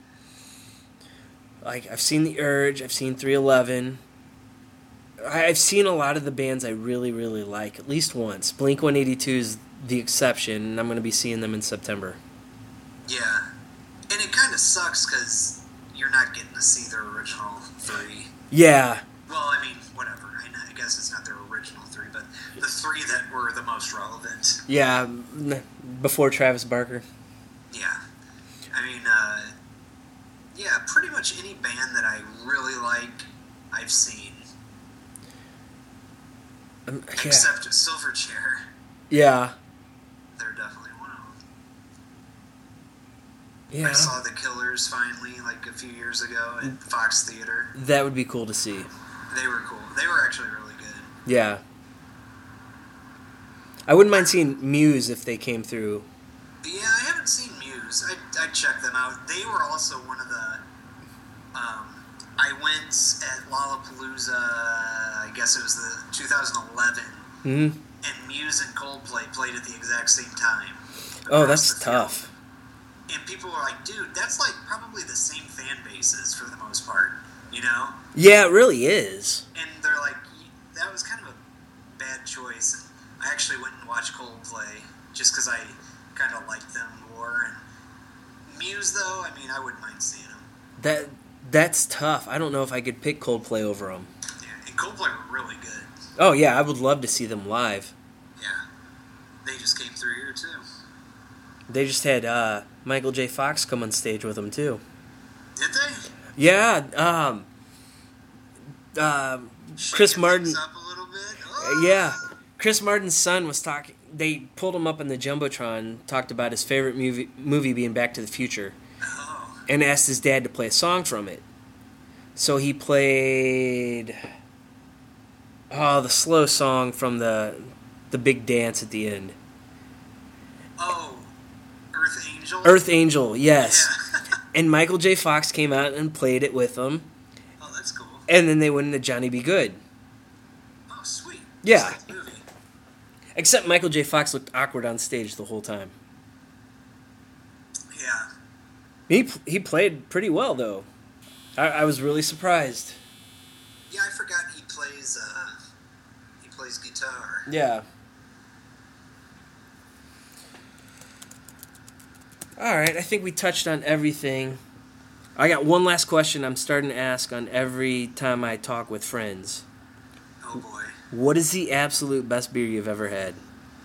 Like, I've seen The Urge, I've seen three eleven. I- I've seen a lot of the bands I really, really like, at least once. Blink one eighty-two is the exception, and I'm going to be seeing them in September. Yeah. And it kind of sucks because you're not getting to see their original three. Yeah, Well, I mean, whatever. I, know, I guess it's not their original three, but the three that were the most relevant. yeah, n- before Travis Barker. Yeah. I mean, uh, yeah, pretty much any band that I really like, I've seen. Um, yeah. Except Silverchair. Yeah. They're definitely one of them. Yeah. I saw The Killers finally, like a few years ago at Fox Theater. That would be cool to see. They were cool. They were actually really good. Yeah. I wouldn't mind seeing Muse if they came through. Yeah, I haven't seen Muse. I I'd check them out. They were also one of the. Um, I went at Lollapalooza. I guess it was the two thousand eleven, Mm-hmm. and Muse and Coldplay played at the exact same time. Oh, across that's the field. tough. And people were like, "Dude, that's like probably the same fan bases for the most part," you know? Yeah, it really is. And they're like, "That was kind of a bad choice." And I actually went and watched Coldplay just because I kind of liked them more. And Muse, though, I mean, I wouldn't mind seeing them. That that's tough. I don't know if I could pick Coldplay over them. Yeah, and Coldplay were really good. Oh yeah, I would love to see them live. Yeah, they just came through here too. They just had uh, Michael J. Fox come on stage with them too. Did they? Yeah, um, uh, Chris Shaking Martin. things up a little bit. Oh! Yeah, Chris Martin's son was talking. They pulled him up in the jumbotron, talked about his favorite movie movie being Back to the Future, Oh. and asked his dad to play a song from it. So he played oh the slow song from the the big dance at the end. Oh, Earth Angel. Earth Angel, yes. Yeah. And Michael J. Fox came out and played it with them, Oh, that's cool. and then they went into Johnny Be Good. Oh, sweet. Yeah. Just like the movie. Except Michael J. Fox looked awkward on stage the whole time. Yeah. He he played pretty well though. I, I was really surprised. Yeah, I forgot he plays. Uh, he plays guitar. Yeah. All right, I think we touched on everything. I got one last question I'm starting to ask on every time I talk with friends. Oh boy. What is the absolute best beer you've ever had?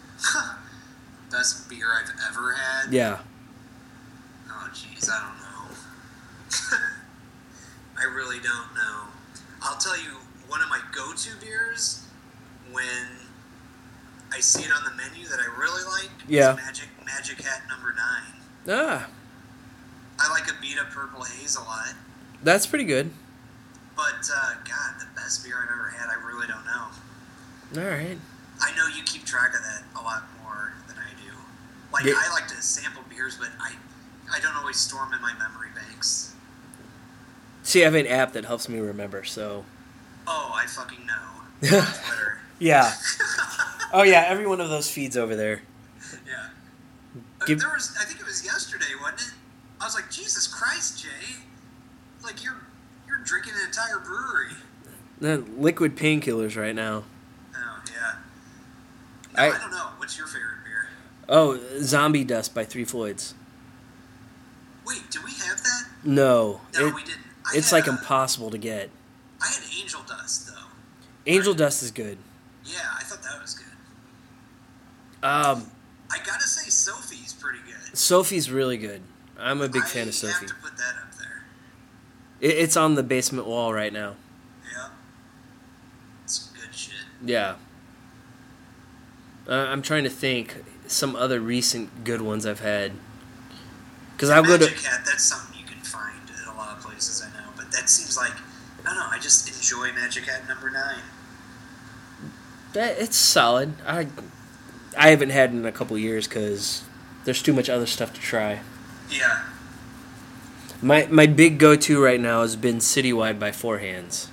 Best beer I've ever had. Yeah. Oh, jeez, I don't know. I really don't know. I'll tell you, one of my go-to beers when I see it on the menu that I really like Yeah. is Magic Magic Hat Number Nine. Ah, I like a beat up Purple Haze a lot, that's pretty good. but uh, God, the best beer I've ever had, I really don't know. All right. I know you keep track of that a lot more than I do. Like Yeah. I like to sample beers, but I I don't always store them in my memory banks. See, I have an app that helps me remember, so. Oh, I fucking know. On Twitter. Yeah. Oh, yeah, every one of those feeds over there. Yeah. Uh, Give- there was, I think it was yesterday, wasn't it? I was like, Jesus Christ, Jay. like you're you're drinking an entire brewery. The liquid painkillers right now. Oh yeah. No, I- I, don't know. What's your favorite beer? Oh, Zombie Dust by Three Floyds. Wait, do we have that? No, No, it, we didn't. I it's had, like uh, impossible to get. I had Angel Dust though. Angel Dust is good. Yeah, I thought that was good. Um, I gotta say, Sophie's pretty good. Sophie's really good. I'm a big fan of I Sophie. have to put that up there. It, it's on the basement wall right now. Yeah. It's good shit. Yeah. Uh, I'm trying to think some other recent good ones I've had. Because I'll go to. Magic Hat, that's something you can find at a lot of places, I know. But that seems like, I don't know, I just enjoy Magic Hat number nine. That, it's solid. I I haven't had it in a couple years because there's too much other stuff to try. Yeah. My my big go to right now has been Citywide by Four Hands.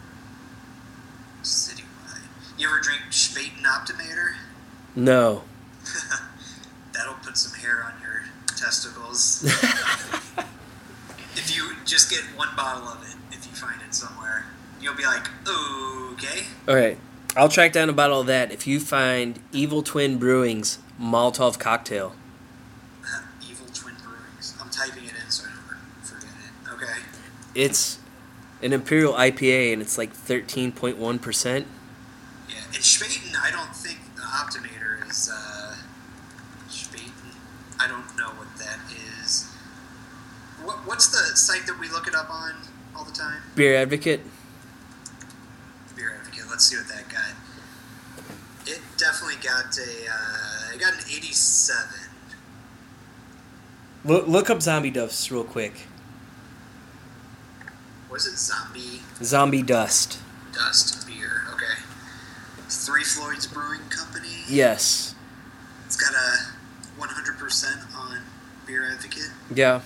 Citywide. You ever drink Spaten Optimator? No. That'll put some hair on your testicles. If you just get one bottle of it, if you find it somewhere, you'll be like, okay. All right. I'll track down a bottle of that if you find Evil Twin Brewing's Molotov Cocktail. Evil Twin Brewings. I'm typing it in so I don't forget it. Okay. It's an Imperial I P A and it's like thirteen point one percent. Yeah. And Spaten, I don't think the Optimator is, uh, Spaten. I don't know what that is. What, what's the site that we look it up on all the time? Beer Advocate. Beer Advocate. Let's see what that got. It definitely got a, uh, it got an eighty-seven. Look, look up Zombie Dust real quick. Was it Zombie Zombie Dust. Dust beer? Okay. Three Floyds Brewing Company. Yes. It's got a one hundred percent on Beer Advocate. Yeah.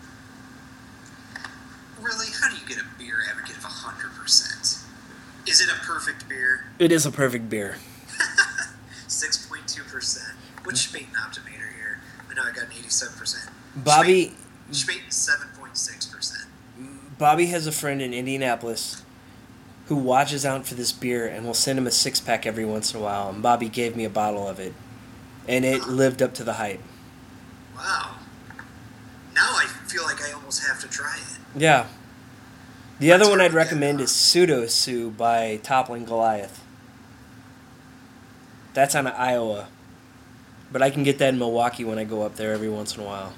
Really? How do you get a Beer Advocate of one hundred percent? Is it a perfect beer? It is a perfect beer. six point two percent. What's Spaten Optimator here? I know I got an eighty-seven percent. Bobby Spaten seven point six percent. Bobby has a friend in Indianapolis who watches out for this beer and will send him a six pack every once in a while. And Bobby gave me a bottle of it, and it lived up to the hype. Wow. Now I feel like I almost have to try it. Yeah. The Let's other one go I'd get recommend that. is Pseudo Sue by Toppling Goliath. That's out of Iowa, but I can get that in Milwaukee when I go up there every once in a while.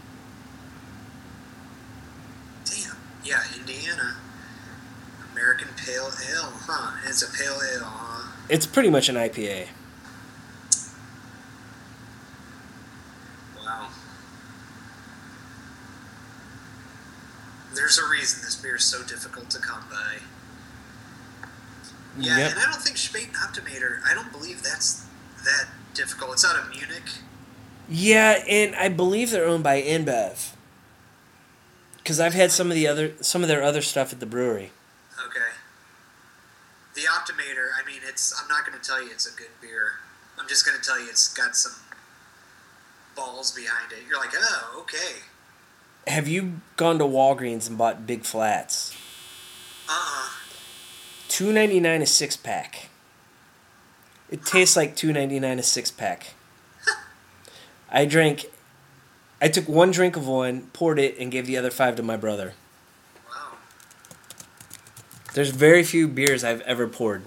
Damn. Yeah, Indiana. American Pale Ale, huh? It's a pale ale, huh? It's pretty much an I P A. Wow. There's a reason this beer is so difficult to come by. Yeah, Yep. and I don't think Spaten Optimator, I don't believe that's that difficult. It's out of Munich. Yeah, and I believe they're owned by InBev. Because I've had some of the other some of their other stuff at the brewery. Okay. The Optimator, I mean, it's. I'm not going to tell you it's a good beer. I'm just going to tell you it's got some balls behind it. You're like, oh, okay. Have you gone to Walgreens and bought Big Flats? Uh-uh. two ninety-nine a six pack. It tastes like two ninety-nine a six pack. I drank. I took one drink of one, poured it, and gave the other five to my brother. Wow. There's very few beers I've ever poured.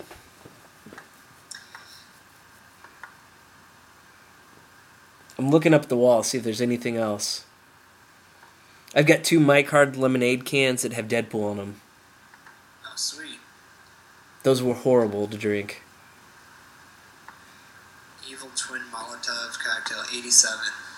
I'm looking up the wall, see if there's anything else. I've got two Mike Hard lemonade cans that have Deadpool on them. Oh, sweet. Those were horrible to drink. Evil Twin Molotov Cocktail, eighty-seven.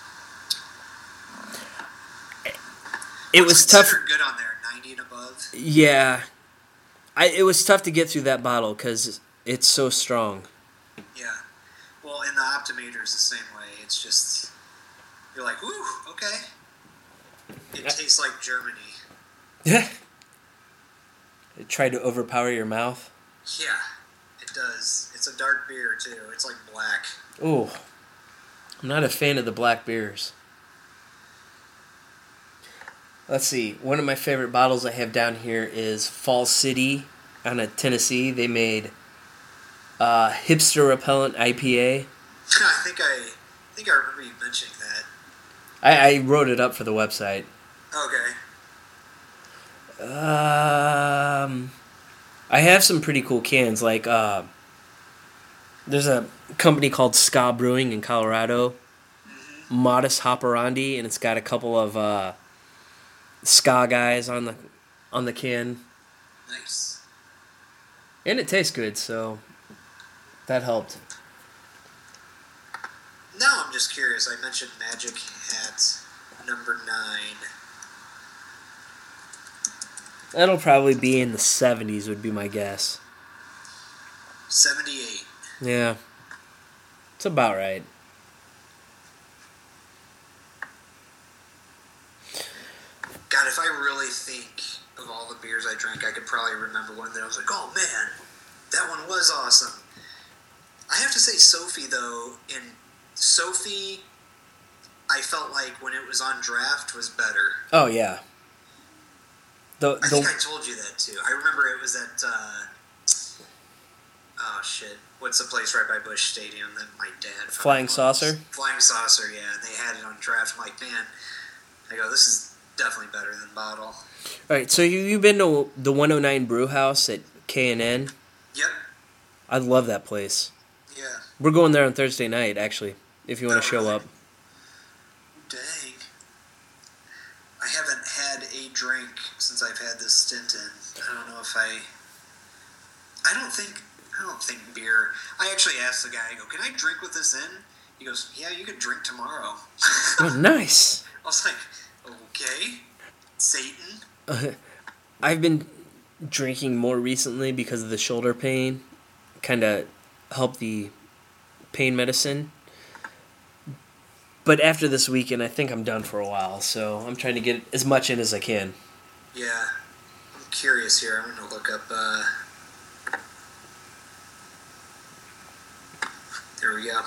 It What's was tough. considered good on there, ninety and above. Yeah. I, it was tough to get through that bottle because it's so strong. Yeah. Well, and the Optimator is the same way. It's just, you're like, woo, okay. It tastes like Germany. Yeah. It tried to overpower your mouth. Yeah, it does. It's a dark beer, too. It's like black. Ooh. I'm not a fan of the black beers. Let's see. One of my favorite bottles I have down here is Fall City out of Tennessee. They made uh, Hipster Repellent I P A. I think I, I think I remember you mentioning that. I, I wrote it up for the website. Okay. Um, I have some pretty cool cans. Like, uh, there's a company called Ska Brewing in Colorado. Mm-hmm. Modus Operandi, and it's got a couple of uh, ska guys on the on the can, Nice. and it tastes good, so that helped. Now I'm just curious. I mentioned Magic Hat number nine. That'll probably be in the seventies, would be my guess. seventy-eight. Yeah, it's about right. God, if I really think of all the beers I drank, I could probably remember one that I was like, oh man, that one was awesome. I have to say Sophie, though, in Sophie, I felt like when it was on draft was better. Oh yeah. The I think I the told you that, too. I remember it was at, uh, oh shit, what's the place right by Busch Stadium that my dad fucking Flying loves? Saucer? Flying Saucer, yeah. They had it on draft. I'm like, man, I go, this is definitely better than bottle. All right, so you you've been to the one oh nine Brew House at K and N? Yep. I love that place. Yeah. We're going there on Thursday night, actually, if you want to Oh, show really? up. Dang. I haven't had a drink since I've had this stint in. I don't know if I. I don't think. I don't think beer. I actually asked the guy. I go, "Can I drink with this in?" He goes, "Yeah, you can drink tomorrow." Oh, nice. I was like, "Okay, Satan." Uh, I've been drinking more recently because of the shoulder pain. Kind of helped the pain medicine. But after this weekend, I think I'm done for a while, so I'm trying to get as much in as I can. Yeah, I'm curious here. I'm gonna look up. Uh... There we go.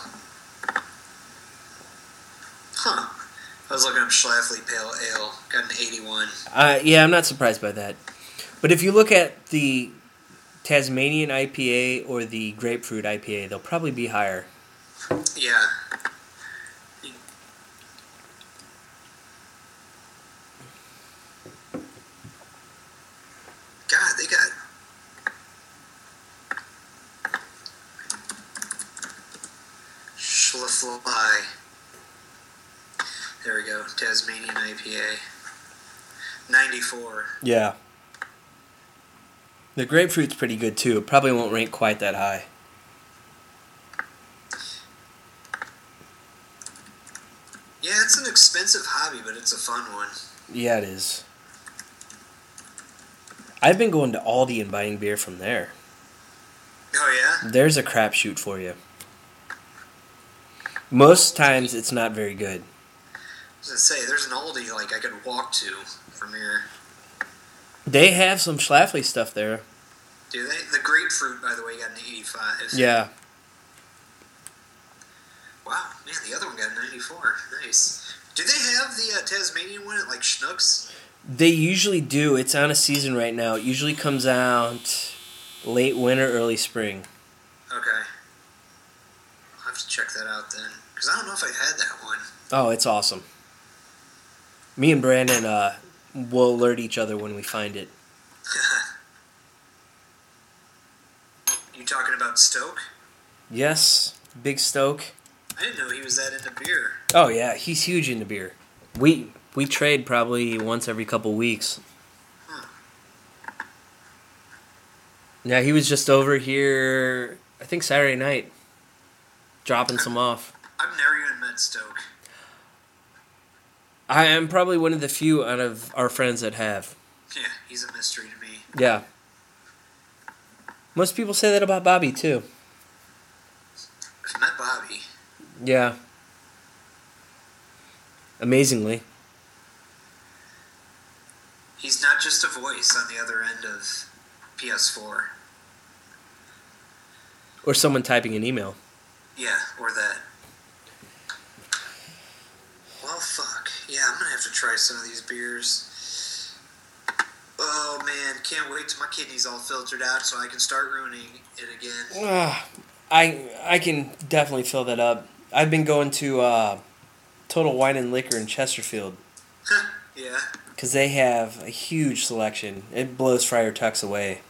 Huh. I was looking up Schlafly Pale Ale. Got an eighty-one. Uh, yeah, I'm not surprised by that. But if you look at the Tasmanian I P A or the Grapefruit I P A, they'll probably be higher. Yeah. God, they got. Schlafly. There we go. Tasmanian I P A. ninety-four. Yeah. The Grapefruit's pretty good, too. It probably won't rank quite that high. Yeah, it's an expensive hobby, but it's a fun one. Yeah, it is. I've been going to Aldi and buying beer from there. Oh, yeah? There's a crapshoot for you. Most times, it's not very good. I was gonna say, there's an Aldi, like, I could walk to from here. They have some Schlafly stuff there. Do they? The Grapefruit, by the way, got an eighty-five. Yeah. Wow, man, the other one got a ninety-four. Nice. Do they have the uh, Tasmanian one at, like, Schnucks? They usually do. It's on a season right now. It usually comes out late winter, early spring. Okay. I'll have to check that out then. Because I don't know if I've had that one. Oh, it's awesome. Me and Brandon uh, will alert each other when we find it. You talking about Stoke? Yes, Big Stoke. I didn't know he was that into beer. Oh yeah, he's huge into beer. We we trade probably once every couple weeks. Huh. Yeah, he was just over here, I think Saturday night, dropping some off. I've never even met Stoke. I am probably one of the few out of our friends that have. Yeah, he's a mystery to me. Yeah. Most people say that about Bobby, too. I've met Bobby. Yeah. Amazingly. He's not just a voice on the other end of P S four. Or someone typing an email. Yeah, or that. Well, fuck. Yeah, I'm gonna have to try some of these beers. Oh man, can't wait till my kidneys all filtered out so I can start ruining it again. Uh, I I can definitely fill that up. I've been going to uh, Total Wine and Liquor in Chesterfield Yeah. because they have a huge selection. It blows Friar Tuck's away.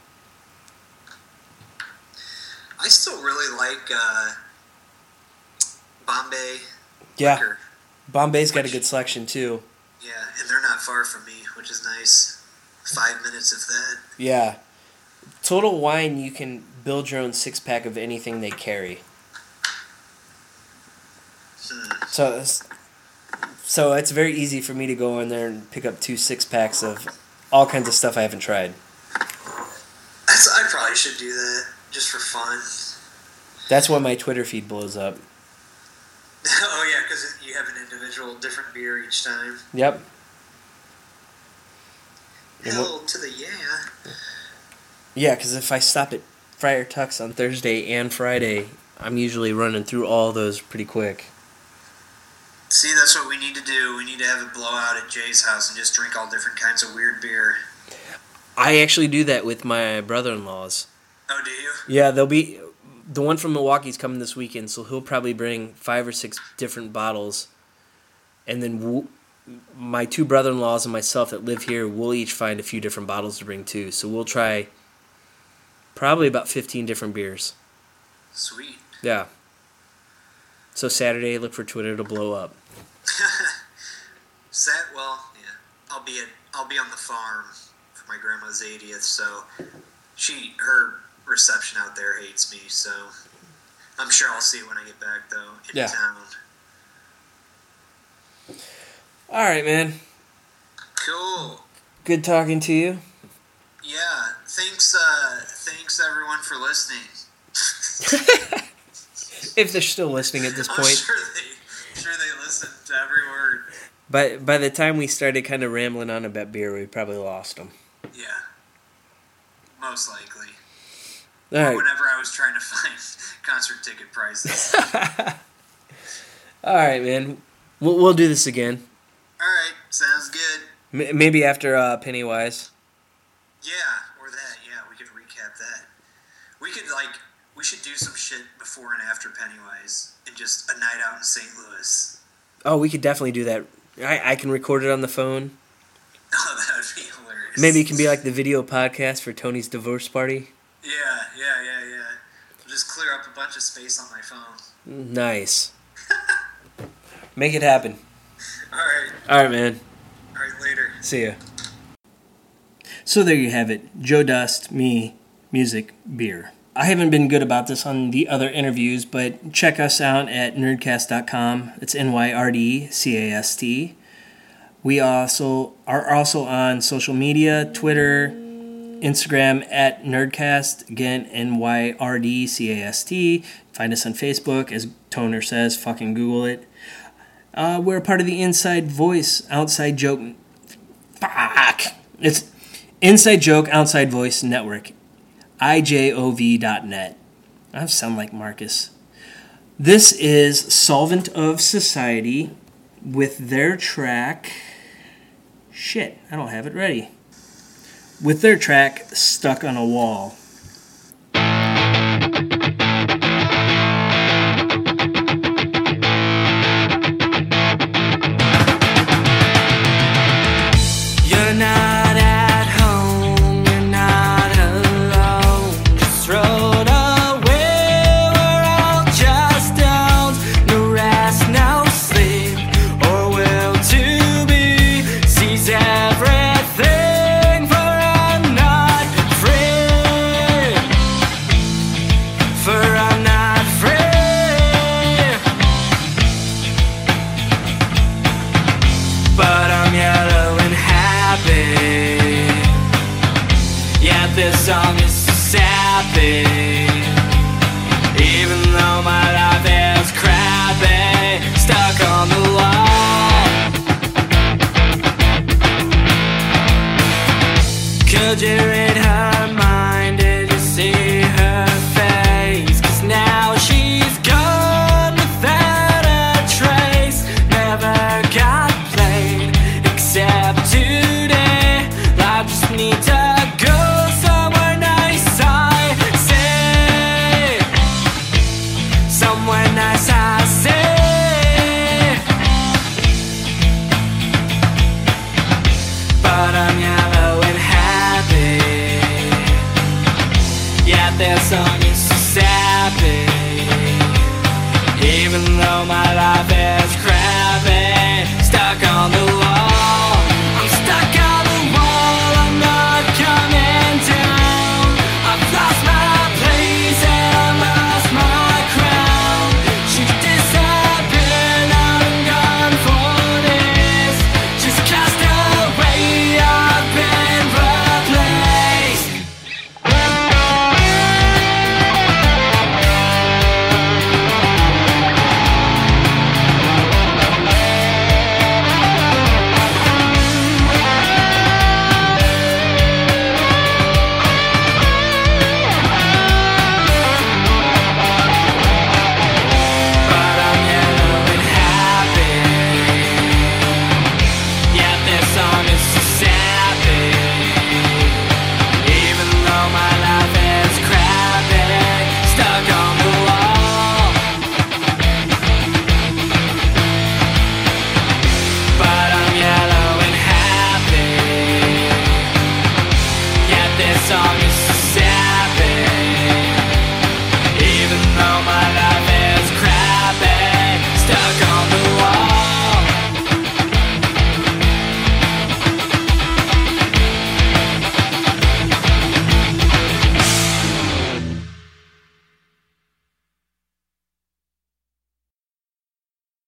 I still really like uh, Bombay Yeah, liquor. Bombay's got a good selection too. Yeah, and they're not far from me, which is nice. Five minutes of that. Yeah. Total Wine, you can build your own six pack of anything they carry. Hmm. So, it's- so it's very easy for me to go in there and pick up two six packs of all kinds of stuff I haven't tried. That's, I probably should do that just for fun. That's why my Twitter feed blows up. Oh yeah, because you have an individual different beer each time. Yep. And Hell what- to the yeah. Yeah, because if I stop at Friar Tuck's on Thursday and Friday, I'm usually running through all those pretty quick. See, that's what we need to do. We need to have a blowout at Jay's house and just drink all different kinds of weird beer. I actually do that with my brother-in-laws. Oh, do you? Yeah, they'll be the one from Milwaukee's coming this weekend, so he'll probably bring five or six different bottles, and then w- my two brother-in-laws and myself that live here, we'll each find a few different bottles to bring too. So we'll try probably about fifteen different beers. Sweet. Yeah. So Saturday, look for Twitter to blow up. Set. Well, yeah. I'll be at. I'll be on the farm for my grandma's eightieth. So she, her reception out there hates me. So I'm sure I'll see it when I get back though in Yeah. town. All right, man. Cool. Good talking to you. Yeah. Thanks. Uh, thanks everyone for listening. If they're still listening at this I'm point. sure they, sure they listen to every word. By, by the time we started kind of rambling on about beer, we probably lost them. Yeah. Most likely. All right. Whenever I was trying to find concert ticket prices. All right, man. We'll, we'll do this again. All right, sounds good. M- maybe after uh, Pennywise. Yeah, or that. Yeah, we could recap that. We could like we should do some shit before and after Pennywise, and just a night out in Saint Louis. Oh, we could definitely do that. I, I can record it on the phone. Oh, that would be hilarious. Maybe it can be like the video podcast for Tony's divorce party. Yeah, yeah, yeah, yeah. I'll just clear up a bunch of space on my phone. Nice. Make it happen. All right, All right, man. all right, later. See ya. So there you have it. Joe Dust, me, music, beer. I haven't been good about this on the other interviews, but check us out at nerdcast dot com. It's N Y R D C A S T. We also are also on social media, Twitter, Instagram at Nerdcast. Again, N Y R D C A S T. Find us on Facebook, as Toner says. Fucking Google it. Uh, we're a part of the Inside Voice, Outside Joke. Fuck! It's Inside Joke, Outside Voice Network. I J O V dot net. I sound like Marcus. This is Solvent of Society with their track. Shit, I don't have it ready. With their track, Stuck on a Wall. You're not at home, you're not alone. Just thrown away, we're all just stones. No rest, no sleep, or will to be. Sees everything, for I'm not free. For I'm not free. But I'm yellow and happy. Yet this song is so sappy. Even though my life is crappy, stuck on the wall. Could you read her mind? Did you see her face? 'Cause now she's gone without a trace. Never got played except today. I just need to this song is so sappy. Even though my life is crappy,